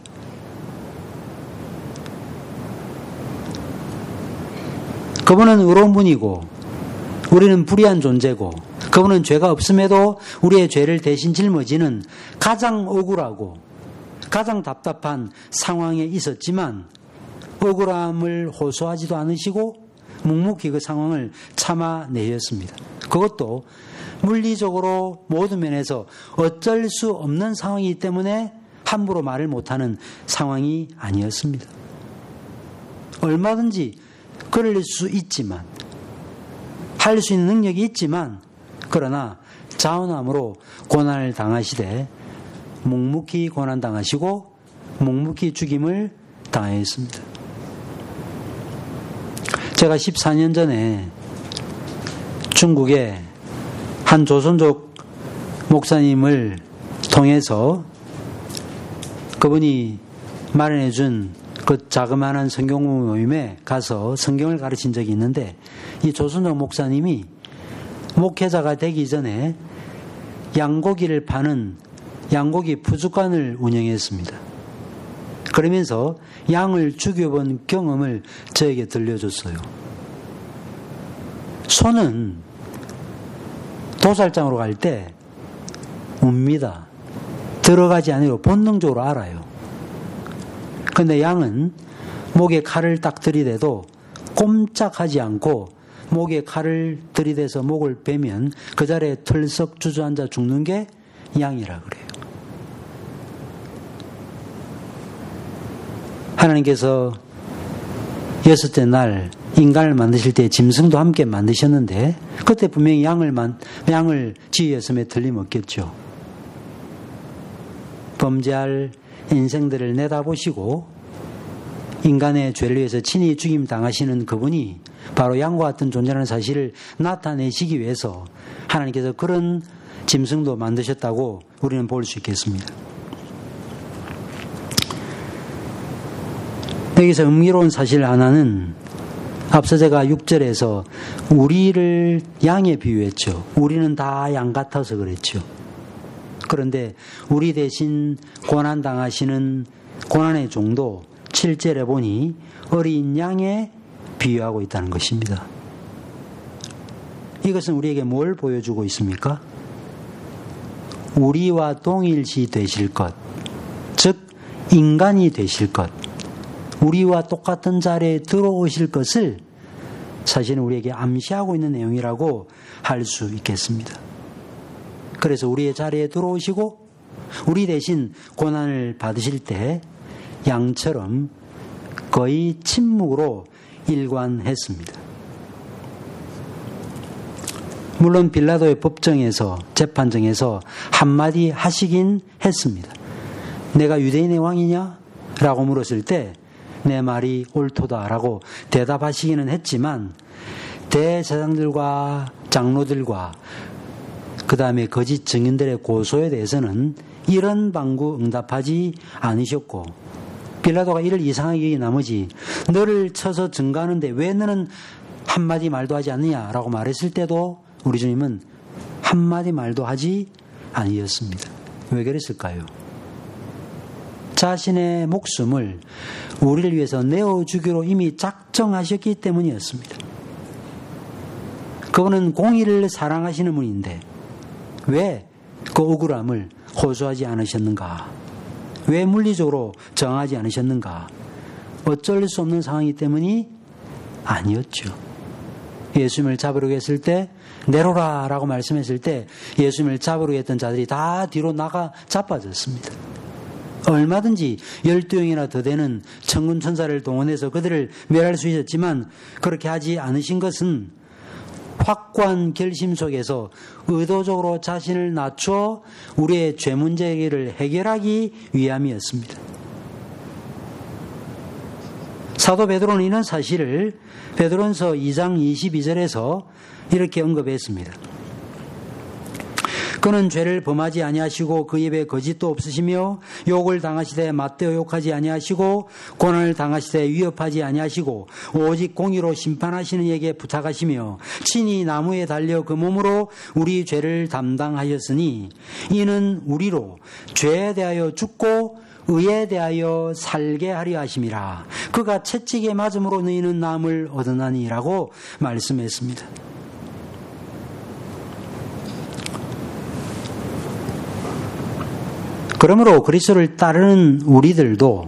그분은 의로운 분이고 우리는 불의한 존재고 그분은 죄가 없음에도 우리의 죄를 대신 짊어지는 가장 억울하고 가장 답답한 상황에 있었지만 억울함을 호소하지도 않으시고 묵묵히 그 상황을 참아내셨습니다. 그것도 물리적으로 모든 면에서 어쩔 수 없는 상황이기 때문에 함부로 말을 못하는 상황이 아니었습니다. 얼마든지 그럴 수 있지만 할 수 있는 능력이 있지만 그러나 자원함으로 고난을 당하시되 묵묵히 고난당하시고 묵묵히 죽임을 당하였습니다. 제가 십사 년 전에 중국에 한 조선족 목사님을 통해서 그분이 마련해 준 그 자그마한 성경 모임에 가서 성경을 가르친 적이 있는데 이 조선족 목사님이 목회자가 되기 전에 양고기를 파는 양고기 푸주간을 운영했습니다. 그러면서 양을 죽여본 경험을 저에게 들려줬어요. 소는 도살장으로 갈 때 웁니다. 들어가지 않으려 본능적으로 알아요. 그런데 양은 목에 칼을 딱 들이대도 꼼짝하지 않고 목에 칼을 들이대서 목을 베면 그 자리에 털썩 주저앉아 죽는 게 양이라 그래요. 하나님께서 여섯째 날 인간을 만드실 때 짐승도 함께 만드셨는데 그때 분명히 양을, 만, 양을 지으셨음에 틀림없겠죠. 범죄할 인생들을 내다보시고 인간의 죄를 위해서 친히 죽임 당하시는 그분이 바로 양과 같은 존재라는 사실을 나타내시기 위해서 하나님께서 그런 짐승도 만드셨다고 우리는 볼 수 있겠습니다. 여기서 흥미로운 사실 하나는 앞서 제가 육 절에서 우리를 양에 비유했죠. 우리는 다 양 같아서 그랬죠. 그런데 우리 대신 고난당하시는 고난의 종도 칠 절에 보니 어린 양에 비유하고 있다는 것입니다. 이것은 우리에게 뭘 보여주고 있습니까? 우리와 동일시 되실 것, 즉 인간이 되실 것, 우리와 똑같은 자리에 들어오실 것을 사실은 우리에게 암시하고 있는 내용이라고 할 수 있겠습니다. 그래서 우리의 자리에 들어오시고 우리 대신 고난을 받으실 때 양처럼 거의 침묵으로 일관했습니다. 물론 빌라도의 법정에서 재판정에서 한마디 하시긴 했습니다. 내가 유대인의 왕이냐? 라고 물었을 때 내 말이 옳도다라고 대답하시기는 했지만 대제사장들과 장로들과 그 다음에 거짓 증인들의 고소에 대해서는 이런 방구 응답하지 않으셨고 빌라도가 이를 이상하게 여긴 나머지 너를 쳐서 증거하는데 왜 너는 한마디 말도 하지 않느냐라고 말했을 때도 우리 주님은 한마디 말도 하지 아니었습니다. 왜 그랬을까요? 자신의 목숨을 우리를 위해서 내어주기로 이미 작정하셨기 때문이었습니다. 그분은 공의를 사랑하시는 분인데 왜 그 억울함을 호소하지 않으셨는가? 왜 물리적으로 정하지 않으셨는가? 어쩔 수 없는 상황이기 때문이 아니었죠. 예수님을 잡으려고 했을 때 내로라 라고 말씀했을 때 예수님을 잡으려고 했던 자들이 다 뒤로 나가 자빠졌습니다. 얼마든지 열두 명이나 더 되는 천군 천사를 동원해서 그들을 멸할 수 있었지만 그렇게 하지 않으신 것은 확고한 결심 속에서 의도적으로 자신을 낮춰 우리의 죄 문제를 해결하기 위함이었습니다. 사도 베드로는 이런 사실을 베드로전서 이 장 이십이 절에서 이렇게 언급했습니다. 그는 죄를 범하지 아니하시고 그 입에 거짓도 없으시며 욕을 당하시되 맞대어 욕하지 아니하시고 고난을 당하시되 위협하지 아니하시고 오직 공의로 심판하시는 이에게 부탁하시며 친히 나무에 달려 그 몸으로 우리 죄를 담당하였으니 이는 우리로 죄에 대하여 죽고 의에 대하여 살게 하려 하심이라. 그가 채찍에 맞음으로 너희는 남을 얻으나니라고 말씀했습니다. 그러므로 그리스도를 따르는 우리들도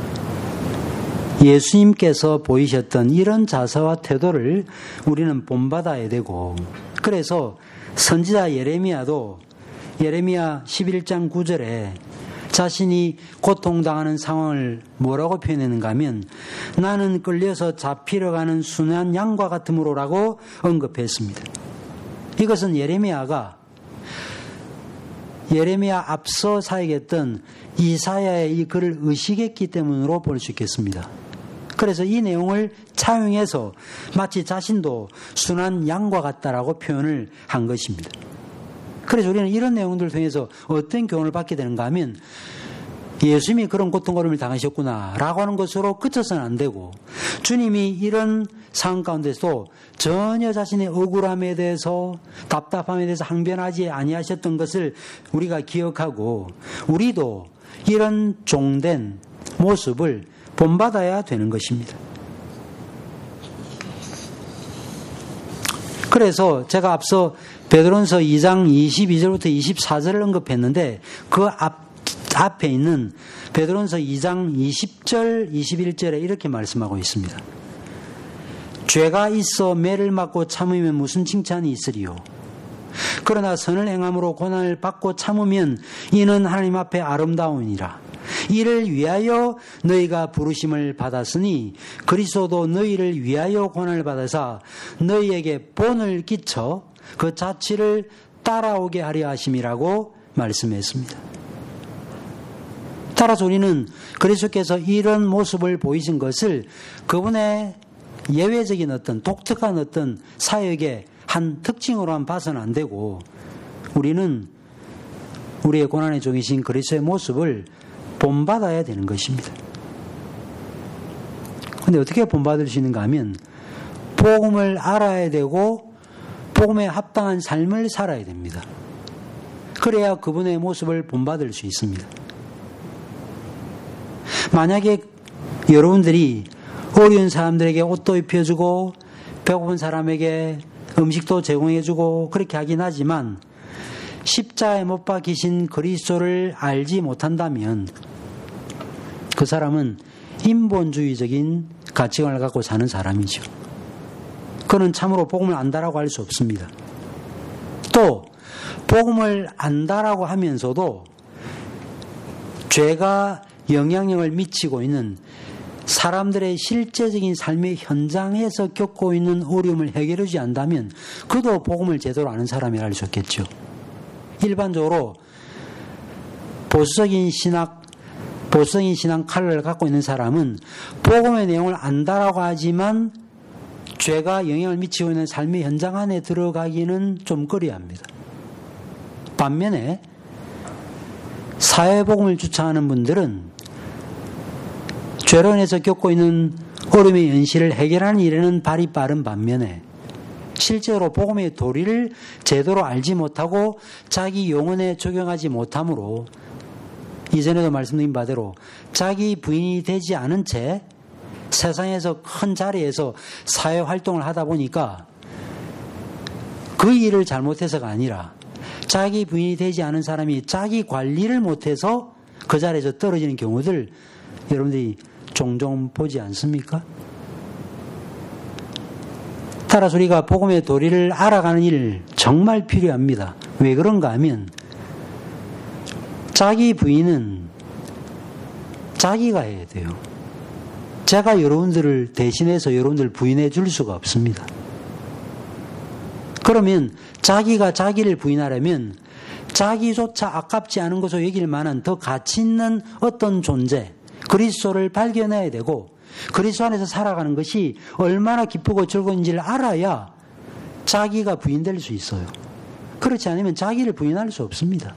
예수님께서 보이셨던 이런 자세와 태도를 우리는 본받아야 되고, 그래서 선지자 예레미야도 예레미야 십일 장 구 절에 자신이 고통당하는 상황을 뭐라고 표현했는가 하면 나는 끌려서 잡히러 가는 순한 양과 같으므로라고 언급했습니다. 이것은 예레미야가 예레미야 앞서 사역했던 이사야의 이 글을 의식했기 때문으로 볼 수 있겠습니다. 그래서 이 내용을 차용해서 마치 자신도 순한 양과 같다라고 표현을 한 것입니다. 그래서 우리는 이런 내용들을 통해서 어떤 교훈을 받게 되는가 하면 예수님이 그런 고통고름을 당하셨구나 라고 하는 것으로 그쳐서는 안 되고, 주님이 이런 상황 가운데서도 전혀 자신의 억울함에 대해서 답답함에 대해서 항변하지 아니하셨던 것을 우리가 기억하고 우리도 이런 종된 모습을 본받아야 되는 것입니다. 그래서 제가 앞서 베드로전서 이 장 이십이 절부터 이십사 절을 언급했는데 그 앞, 앞에 있는 베드로전서 이 장 이십 절, 이십일 절에 이렇게 말씀하고 있습니다. 죄가 있어 매를 맞고 참으면 무슨 칭찬이 있으리요? 그러나 선을 행함으로 고난을 받고 참으면 이는 하나님 앞에 아름다우니라. 이를 위하여 너희가 부르심을 받았으니 그리스도도 너희를 위하여 고난을 받아서 너희에게 본을 끼쳐 그 자취를 따라오게 하려 하심이라고 말씀했습니다. 따라서 우리는 그리스도께서 이런 모습을 보이신 것을 그분의 예외적인 어떤 독특한 어떤 사역의 한 특징으로만 봐서는 안 되고, 우리는 우리의 고난의 종이신 그리스도의 모습을 본받아야 되는 것입니다. 그런데 어떻게 본받을 수 있는가 하면 복음을 알아야 되고 복음에 합당한 삶을 살아야 됩니다. 그래야 그분의 모습을 본받을 수 있습니다. 만약에 여러분들이 어려운 사람들에게 옷도 입혀주고 배고픈 사람에게 음식도 제공해주고 그렇게 하긴 하지만 십자가에 못 박히신 그리스도를 알지 못한다면 그 사람은 인본주의적인 가치관을 갖고 사는 사람이죠. 그는 참으로 복음을 안다라고 할 수 없습니다. 또 복음을 안다라고 하면서도 죄가 영향력을 미치고 있는 사람들의 실제적인 삶의 현장에서 겪고 있는 어려움을 해결하지 않다면 그도 복음을 제대로 아는 사람이라 할 수 없겠죠. 일반적으로 보수적인 신학, 보수적인 신앙 칼을 갖고 있는 사람은 복음의 내용을 안다라고 하지만 죄가 영향을 미치고 있는 삶의 현장 안에 들어가기는 좀 꺼려합니다. 반면에 사회복음을 주창하는 분들은 죄로 인해서 겪고 있는 어려움의 현실을 해결하는 일에는 발이 빠른 반면에 실제로 복음의 도리를 제대로 알지 못하고 자기 영혼에 적용하지 못함으로 이전에도 말씀드린 바대로 자기 부인이 되지 않은 채 세상에서 큰 자리에서 사회활동을 하다 보니까 그 일을 잘못해서가 아니라 자기 부인이 되지 않은 사람이 자기 관리를 못해서 그 자리에서 떨어지는 경우들 여러분들이 종종 보지 않습니까? 따라서 우리가 복음의 도리를 알아가는 일 정말 필요합니다. 왜 그런가 하면 자기 부인은 자기가 해야 돼요. 제가 여러분들을 대신해서 여러분들 부인해 줄 수가 없습니다. 그러면 자기가 자기를 부인하려면 자기조차 아깝지 않은 것으로 여길 만한 더 가치 있는 어떤 존재, 그리스도를 발견해야 되고 그리스도 안에서 살아가는 것이 얼마나 기쁘고 즐거운지를 알아야 자기가 부인될 수 있어요. 그렇지 않으면 자기를 부인할 수 없습니다.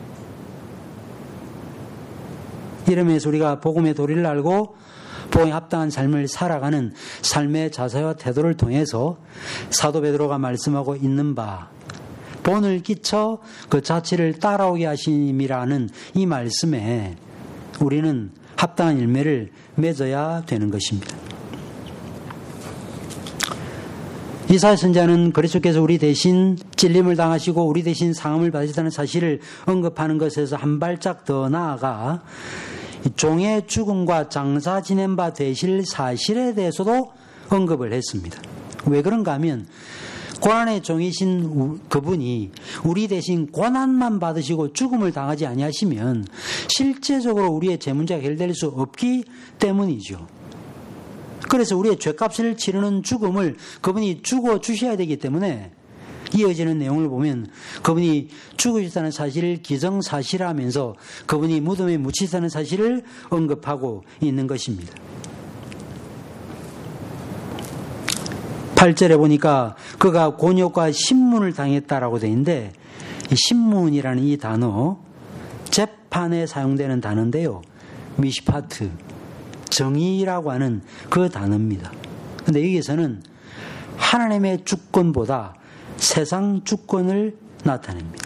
이러면서 우리가 복음의 도리를 알고 복음에 합당한 삶을 살아가는 삶의 자세와 태도를 통해서 사도 베드로가 말씀하고 있는 바 본을 끼쳐 그 자취를 따라오게 하심이라는 이 말씀에 우리는 합당한 열매를 맺어야 되는 것입니다. 이사야 선지자는 그리스도께서 우리 대신 찔림을 당하시고 우리 대신 상함을 받으셨다는 사실을 언급하는 것에서 한 발짝 더 나아가 종의 죽음과 장사 지낸 바 되실 사실에 대해서도 언급을 했습니다. 왜 그런가 하면 고난의 종이신 그분이 우리 대신 고난만 받으시고 죽음을 당하지 아니하시면 실제적으로 우리의 죄 문제가 해결될 수 없기 때문이죠. 그래서 우리의 죄값을 치르는 죽음을 그분이 죽어 주셔야 되기 때문에 이어지는 내용을 보면 그분이 죽으셨다는 사실을 기정사실화하면서 그분이 무덤에 묻히셨다는 사실을 언급하고 있는 것입니다. 팔 절에 보니까 그가 곤욕과 신문을 당했다라고 되어 있는데 이 신문이라는 이 단어 재판에 사용되는 단어인데요. 미시파트, 정의라고 하는 그 단어입니다. 그런데 여기에서는 하나님의 주권보다 세상 주권을 나타냅니다.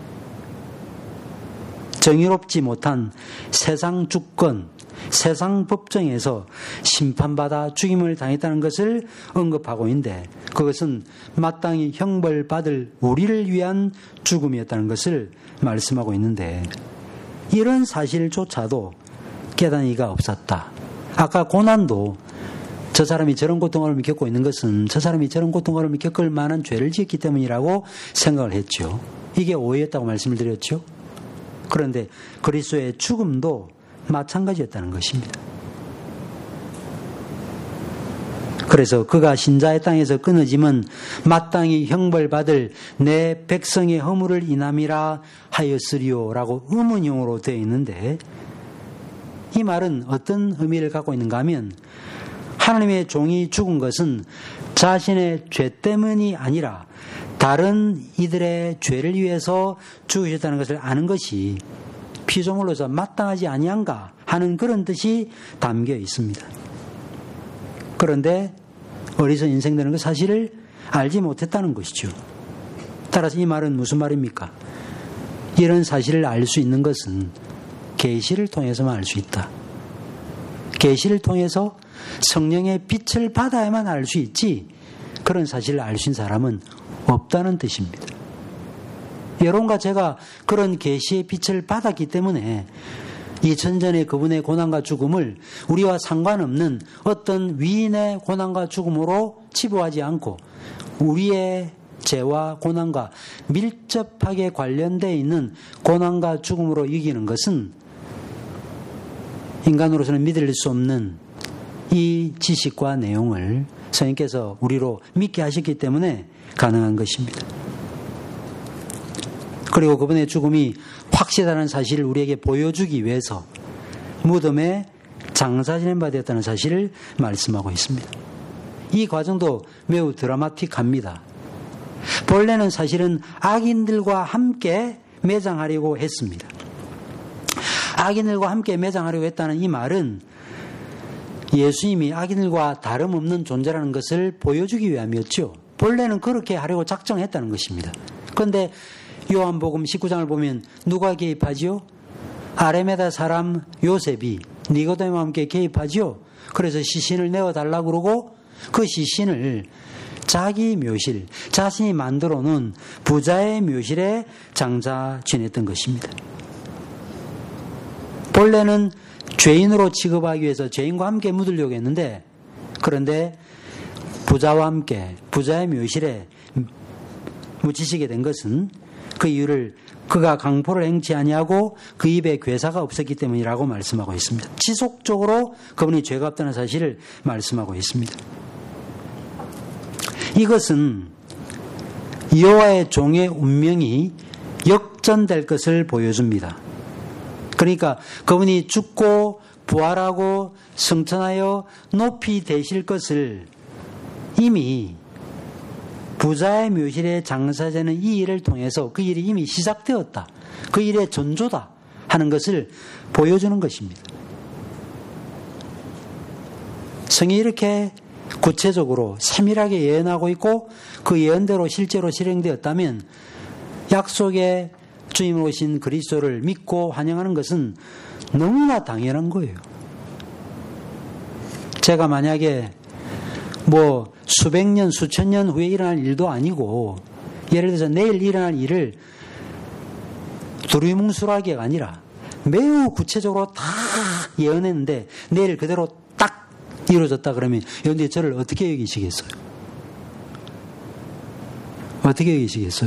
정의롭지 못한 세상 주권, 세상 법정에서 심판받아 죽임을 당했다는 것을 언급하고 있는데 그것은 마땅히 형벌받을 우리를 위한 죽음이었다는 것을 말씀하고 있는데 이런 사실조차도 깨닫기가 없었다. 아까 고난도 저 사람이 저런 고통을 겪고 있는 것은 저 사람이 저런 고통을 겪을 만한 죄를 지었기 때문이라고 생각을 했죠. 이게 오해였다고 말씀을 드렸죠. 그런데 그리스도의 죽음도 마찬가지였다는 것입니다. 그래서 그가 신자의 땅에서 끊어짐은 마땅히 형벌받을 내 백성의 허물을 인함이라 하였으리오라고 의문형으로 되어 있는데 이 말은 어떤 의미를 갖고 있는가 하면 하나님의 종이 죽은 것은 자신의 죄 때문이 아니라 다른 이들의 죄를 위해서 죽으셨다는 것을 아는 것이 피조물로서 마땅하지 아니한가 하는 그런 뜻이 담겨 있습니다. 그런데 어리석은 인생들은 그 사실을 알지 못했다는 것이죠. 따라서 이 말은 무슨 말입니까? 이런 사실을 알 수 있는 것은 계시를 통해서만 알 수 있다. 계시를 통해서 성령의 빛을 받아야만 알 수 있지, 그런 사실을 알 수 있는 사람은 없다는 뜻입니다. 여러분과 제가 그런 계시의 빛을 받았기 때문에 이천 년 전에 그분의 고난과 죽음을 우리와 상관없는 어떤 위인의 고난과 죽음으로 치부하지 않고 우리의 죄와 고난과 밀접하게 관련되어 있는 고난과 죽음으로 이기는 것은 인간으로서는 믿을 수 없는 이 지식과 내용을 성령께서 우리로 믿게 하셨기 때문에 가능한 것입니다. 그리고 그분의 죽음이 확실하다는 사실을 우리에게 보여주기 위해서 무덤에 장사 지낸 바 되었다는 사실을 말씀하고 있습니다. 이 과정도 매우 드라마틱합니다. 본래는 사실은 악인들과 함께 매장하려고 했습니다. 악인들과 함께 매장하려고 했다는 이 말은 예수님이 악인들과 다름없는 존재라는 것을 보여주기 위함이었죠. 본래는 그렇게 하려고 작정했다는 것입니다. 그런데 요한복음 십구 장을 보면 누가 개입하지요? 아레메다 사람 요셉이 니고데모와 함께 개입하지요. 그래서 시신을 내어달라고 그러고 그 시신을 자기 묘실, 자신이 만들어 놓은 부자의 묘실에 장사 지냈던 것입니다. 본래는 죄인으로 취급하기 위해서 죄인과 함께 묻으려고 했는데, 그런데 부자와 함께 부자의 묘실에 묻히시게 된 것은 그 이유를 그가 강포를 행치 아니하고 그 입에 괴사가 없었기 때문이라고 말씀하고 있습니다. 지속적으로 그분이 죄가 없다는 사실을 말씀하고 있습니다. 이것은 여호와의 종의 운명이 역전될 것을 보여줍니다. 그러니까 그분이 죽고 부활하고 승천하여 높이 되실 것을 이미 부자의 묘실에 장사되는 이 일을 통해서 그 일이 이미 시작되었다, 그 일의 전조다 하는 것을 보여주는 것입니다. 성이 이렇게 구체적으로 세밀하게 예언하고 있고 그 예언대로 실제로 실행되었다면 약속의 주님으로 오신 그리스도를 믿고 환영하는 것은 너무나 당연한 거예요. 제가 만약에 뭐 수백 년, 수천 년 후에 일어날 일도 아니고, 예를 들어서 내일 일어날 일을 두리뭉술하게가 아니라 매우 구체적으로 다 예언했는데 내일 그대로 딱 이루어졌다 그러면 여러분들이 저를 어떻게 여기시겠어요? 어떻게 여기시겠어요?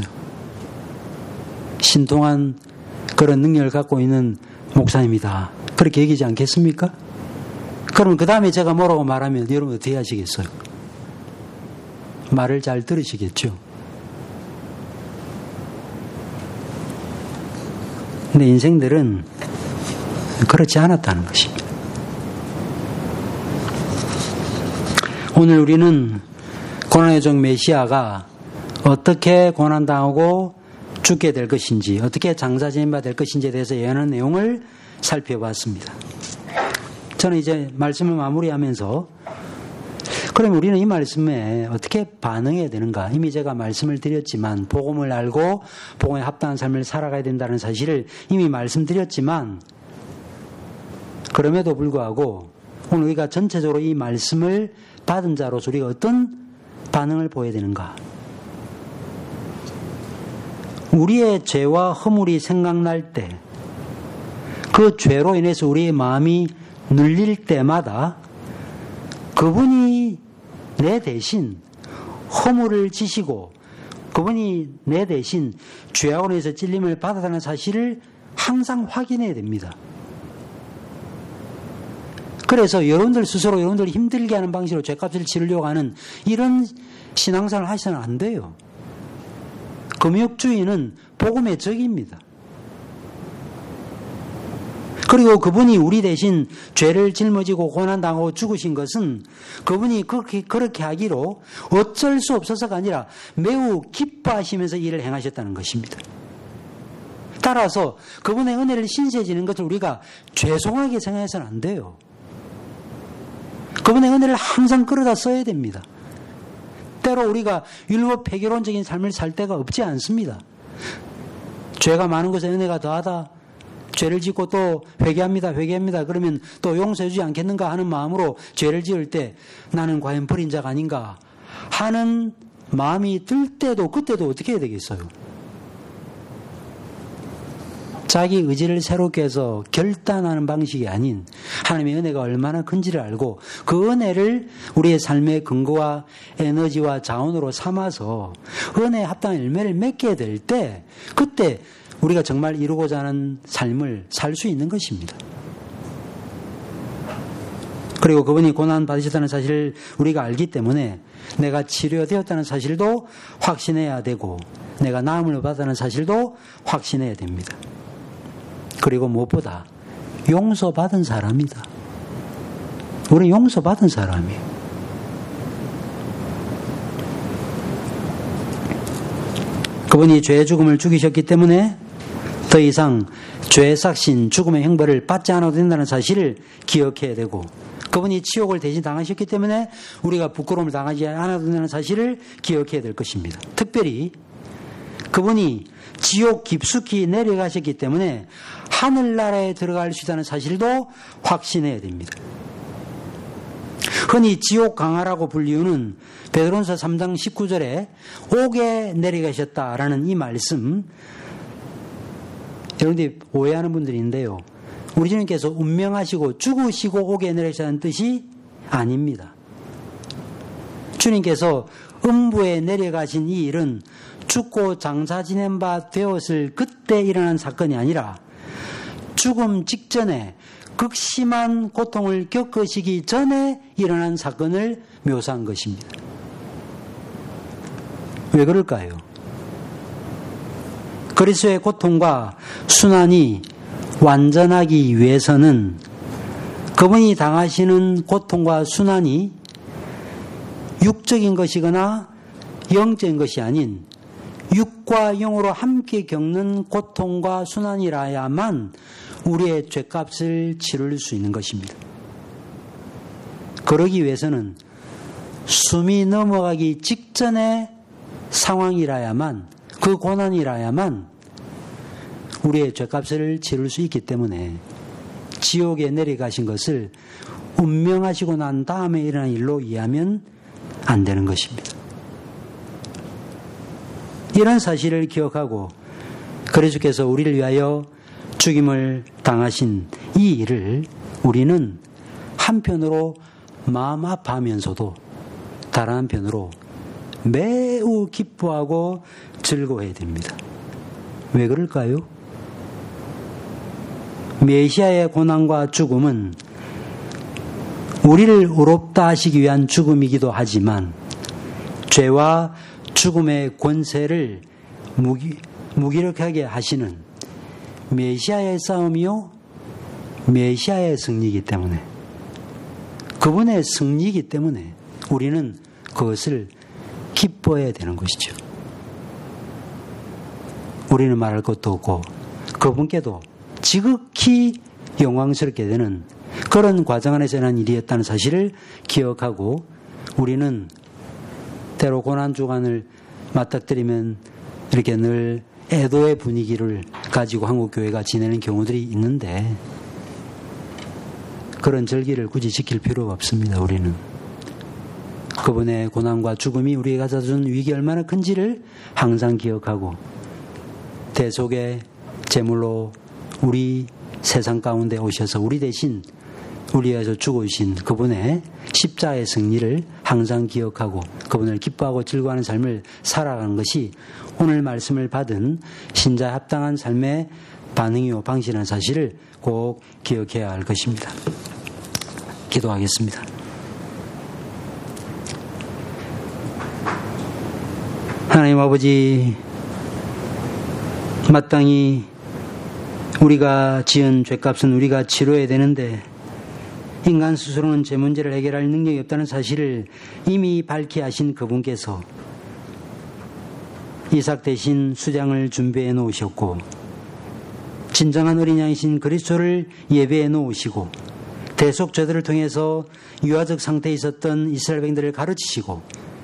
신통한 그런 능력을 갖고 있는 목사님이다, 그렇게 여기지 않겠습니까? 그러면 그 다음에 제가 뭐라고 말하면 여러분 어떻게 하시겠어요? 말을 잘 들으시겠죠? 근데 인생들은 그렇지 않았다는 것입니다. 오늘 우리는 고난의 종 메시아가 어떻게 고난당하고 죽게 될 것인지, 어떻게 장사 지내야 될 것인지에 대해서 예언하는 내용을 살펴봤습니다. 저는 이제 말씀을 마무리하면서 그럼 우리는 이 말씀에 어떻게 반응해야 되는가? 이미 제가 말씀을 드렸지만, 복음을 알고 복음에 합당한 삶을 살아가야 된다는 사실을 이미 말씀드렸지만, 그럼에도 불구하고 오늘 우리가 전체적으로 이 말씀을 받은 자로서 우리가 어떤 반응을 보여야 되는가? 우리의 죄와 허물이 생각날 때, 그 죄로 인해서 우리의 마음이 눌릴 때마다 그분이 내 대신 허물을 지시고 그분이 내 대신 죄악으로 인해서 찔림을 받았다는 사실을 항상 확인해야 됩니다. 그래서 여러분들 스스로 여러분들을 힘들게 하는 방식으로 죄값을 치르려고 하는 이런 신앙생활을 하시면 안 돼요. 금욕주의는 복음의 적입니다. 그리고 그분이 우리 대신 죄를 짊어지고 고난당하고 죽으신 것은 그분이 그렇게, 그렇게 하기로 어쩔 수 없어서가 아니라 매우 기뻐하시면서 일을 행하셨다는 것입니다. 따라서 그분의 은혜를 신세지는 것을 우리가 죄송하게 생각해서는 안 돼요. 그분의 은혜를 항상 끌어다 써야 됩니다. 때로 우리가 율법 폐기론적인 삶을 살 때가 없지 않습니다. 죄가 많은 것에 은혜가 더하다. 죄를 짓고 또 회개합니다. 회개합니다. 그러면 또 용서해 주지 않겠는가 하는 마음으로 죄를 지을 때 나는 과연 버린 자가 아닌가 하는 마음이 들 때도 그때도 어떻게 해야 되겠어요? 자기 의지를 새롭게 해서 결단하는 방식이 아닌 하나님의 은혜가 얼마나 큰지를 알고 그 은혜를 우리의 삶의 근거와 에너지와 자원으로 삼아서 은혜에 합당한 열매를 맺게 될 때 그때 우리가 정말 이루고자 하는 삶을 살 수 있는 것입니다. 그리고 그분이 고난 받으셨다는 사실을 우리가 알기 때문에 내가 치료되었다는 사실도 확신해야 되고 내가 나음을 받았다는 사실도 확신해야 됩니다. 그리고 무엇보다 용서받은 사람이다. 우리는 용서받은 사람이에요. 그분이 죄의 죽음을 죽이셨기 때문에 더 이상 죄의 삭신, 죽음의 형벌을 받지 않아도 된다는 사실을 기억해야 되고 그분이 치욕을 대신 당하셨기 때문에 우리가 부끄러움을 당하지 않아도 된다는 사실을 기억해야 될 것입니다. 특별히 그분이 지옥 깊숙이 내려가셨기 때문에 하늘나라에 들어갈 수 있다는 사실도 확신해야 됩니다. 흔히 지옥 강화라고 불리우는 베드로전서 삼 장 십구 절에 옥에 내려가셨다라는 이 말씀, 여러분들이 오해하는 분들이 있는데요. 우리 주님께서 운명하시고 죽으시고 옥에 내려가셨다는 뜻이 아닙니다. 주님께서 음부에 내려가신 이 일은 죽고 장사 지낸 바 되었을 그때 일어난 사건이 아니라 죽음 직전에 극심한 고통을 겪으시기 전에 일어난 사건을 묘사한 것입니다. 왜 그럴까요? 그리스도의 고통과 순환이 완전하기 위해서는 그분이 당하시는 고통과 순환이 육적인 것이거나 영적인 것이 아닌 육과 영으로 함께 겪는 고통과 순환이라야만 우리의 죄값을 치를 수 있는 것입니다. 그러기 위해서는 숨이 넘어가기 직전의 상황이라야만, 그 고난이라야만 우리의 죄값을 치를 수 있기 때문에 지옥에 내려가신 것을 운명하시고 난 다음에 일어난 일로 이해하면 안 되는 것입니다. 이런 사실을 기억하고 그리스도께서 우리를 위하여 죽임을 당하신 이 일을 우리는 한편으로 마음 아파하면서도 다른 한편으로 매우 기뻐하고 즐거워해야 됩니다. 왜 그럴까요? 메시아의 고난과 죽음은 우리를 의롭다 하시기 위한 죽음이기도 하지만 죄와 죽음의 권세를 무기, 무기력하게 하시는 메시아의 싸움이요 메시아의 승리이기 때문에, 그분의 승리이기 때문에 우리는 그것을 기뻐해야 되는 것이죠. 우리는 말할 것도 없고 그분께도 지극히 영광스럽게 되는 그런 과정 안에서 일어난 일이었다는 사실을 기억하고 우리는 때로 고난주간을 맞닥뜨리면 이렇게 늘 애도의 분위기를 가지고 한국교회가 지내는 경우들이 있는데 그런 절기를 굳이 지킬 필요가 없습니다. 우리는 그분의 고난과 죽음이 우리에게 가져준 위기 얼마나 큰지를 항상 기억하고 대속의 제물로 우리 세상 가운데 오셔서 우리 대신 우리 위해서 죽으신 그분의 십자의 승리를 항상 기억하고 그분을 기뻐하고 즐거워하는 삶을 살아가는 것이 오늘 말씀을 받은 신자에 합당한 삶의 반응이요 방식이라는 사실을 꼭 기억해야 할 것입니다. 기도하겠습니다. 하나님 아버지, 마땅히 우리가 지은 죄값은 우리가 치러야 되는데 인간 스스로는 제 문제를 해결할 능력이 없다는 사실을 이미 밝히 하신 그분께서 이삭 대신 수장을 준비해 놓으셨고 진정한 어린 양이신 그리스도를 예배해 놓으시고 대속죄들을 통해서 유아적 상태에 있었던 이스라엘 백성들을 가르치시고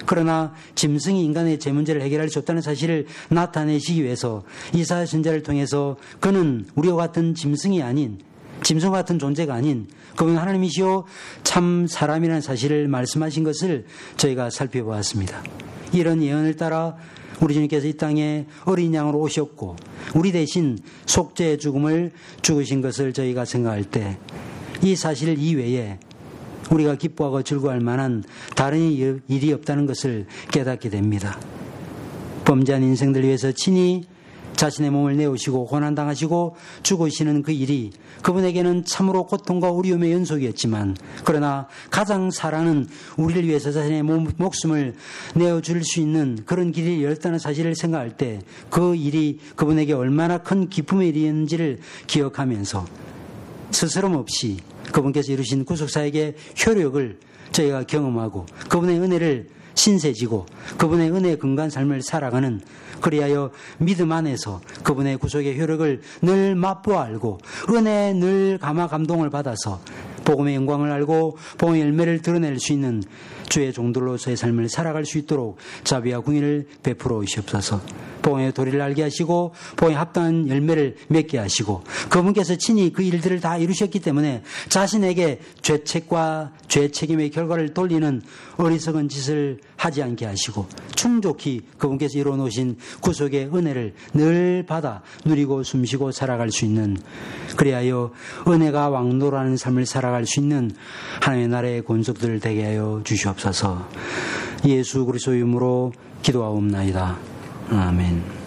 그러나 짐승이 인간의 제 문제를 해결할 수 없다는 사실을 나타내시기 위해서 이사야 선지자를 통해서 그는 우리와 같은 짐승이 아닌, 짐승과 같은 존재가 아닌 그분은 하나님이시오 참 사람이라는 사실을 말씀하신 것을 저희가 살펴보았습니다. 이런 예언을 따라 우리 주님께서 이 땅에 어린 양으로 오셨고 우리 대신 속죄의 죽음을 죽으신 것을 저희가 생각할 때 이 사실 이외에 우리가 기뻐하고 즐거워할 만한 다른 일이 없다는 것을 깨닫게 됩니다. 범죄한 인생들 위해서 친히 자신의 몸을 내오시고 고난당하시고 죽으시는 그 일이 그분에게는 참으로 고통과 어려움의 연속이었지만, 그러나 가장 사랑하는 우리를 위해서 자신의 몸, 목숨을 내어줄 수 있는 그런 길이 열렸다는 사실을 생각할 때 그 일이 그분에게 얼마나 큰 기쁨의 일이었는지를 기억하면서 스스럼 없이 그분께서 이루신 구속사역의 효력을 저희가 경험하고 그분의 은혜를 신세지고 그분의 은혜에 근거한 삶을 살아가는, 그리하여 믿음 안에서 그분의 구속의 효력을 늘 맛보아 알고 은혜에 늘 감화 감동을 받아서 복음의 영광을 알고 복음의 열매를 드러낼 수 있는 주의 종들로서의 삶을 살아갈 수 있도록 자비와 궁의를 베풀어 오시옵소서. 복음의 도리를 알게 하시고 복음에 합당한 열매를 맺게 하시고 그분께서 친히 그 일들을 다 이루셨기 때문에 자신에게 죄책과 죄책임의 결과를 돌리는 어리석은 짓을 하지 않게 하시고 충족히 그분께서 이루어 놓으신 구속의 은혜를 늘 받아 누리고 숨쉬고 살아갈 수 있는, 그리하여 은혜가 왕노라는 삶을 살아갈 수 있는 하나님의 나라의 권속들 되게 하여 주시옵소서. 예수 그리스도의 이름으로 기도하옵나이다. 아멘.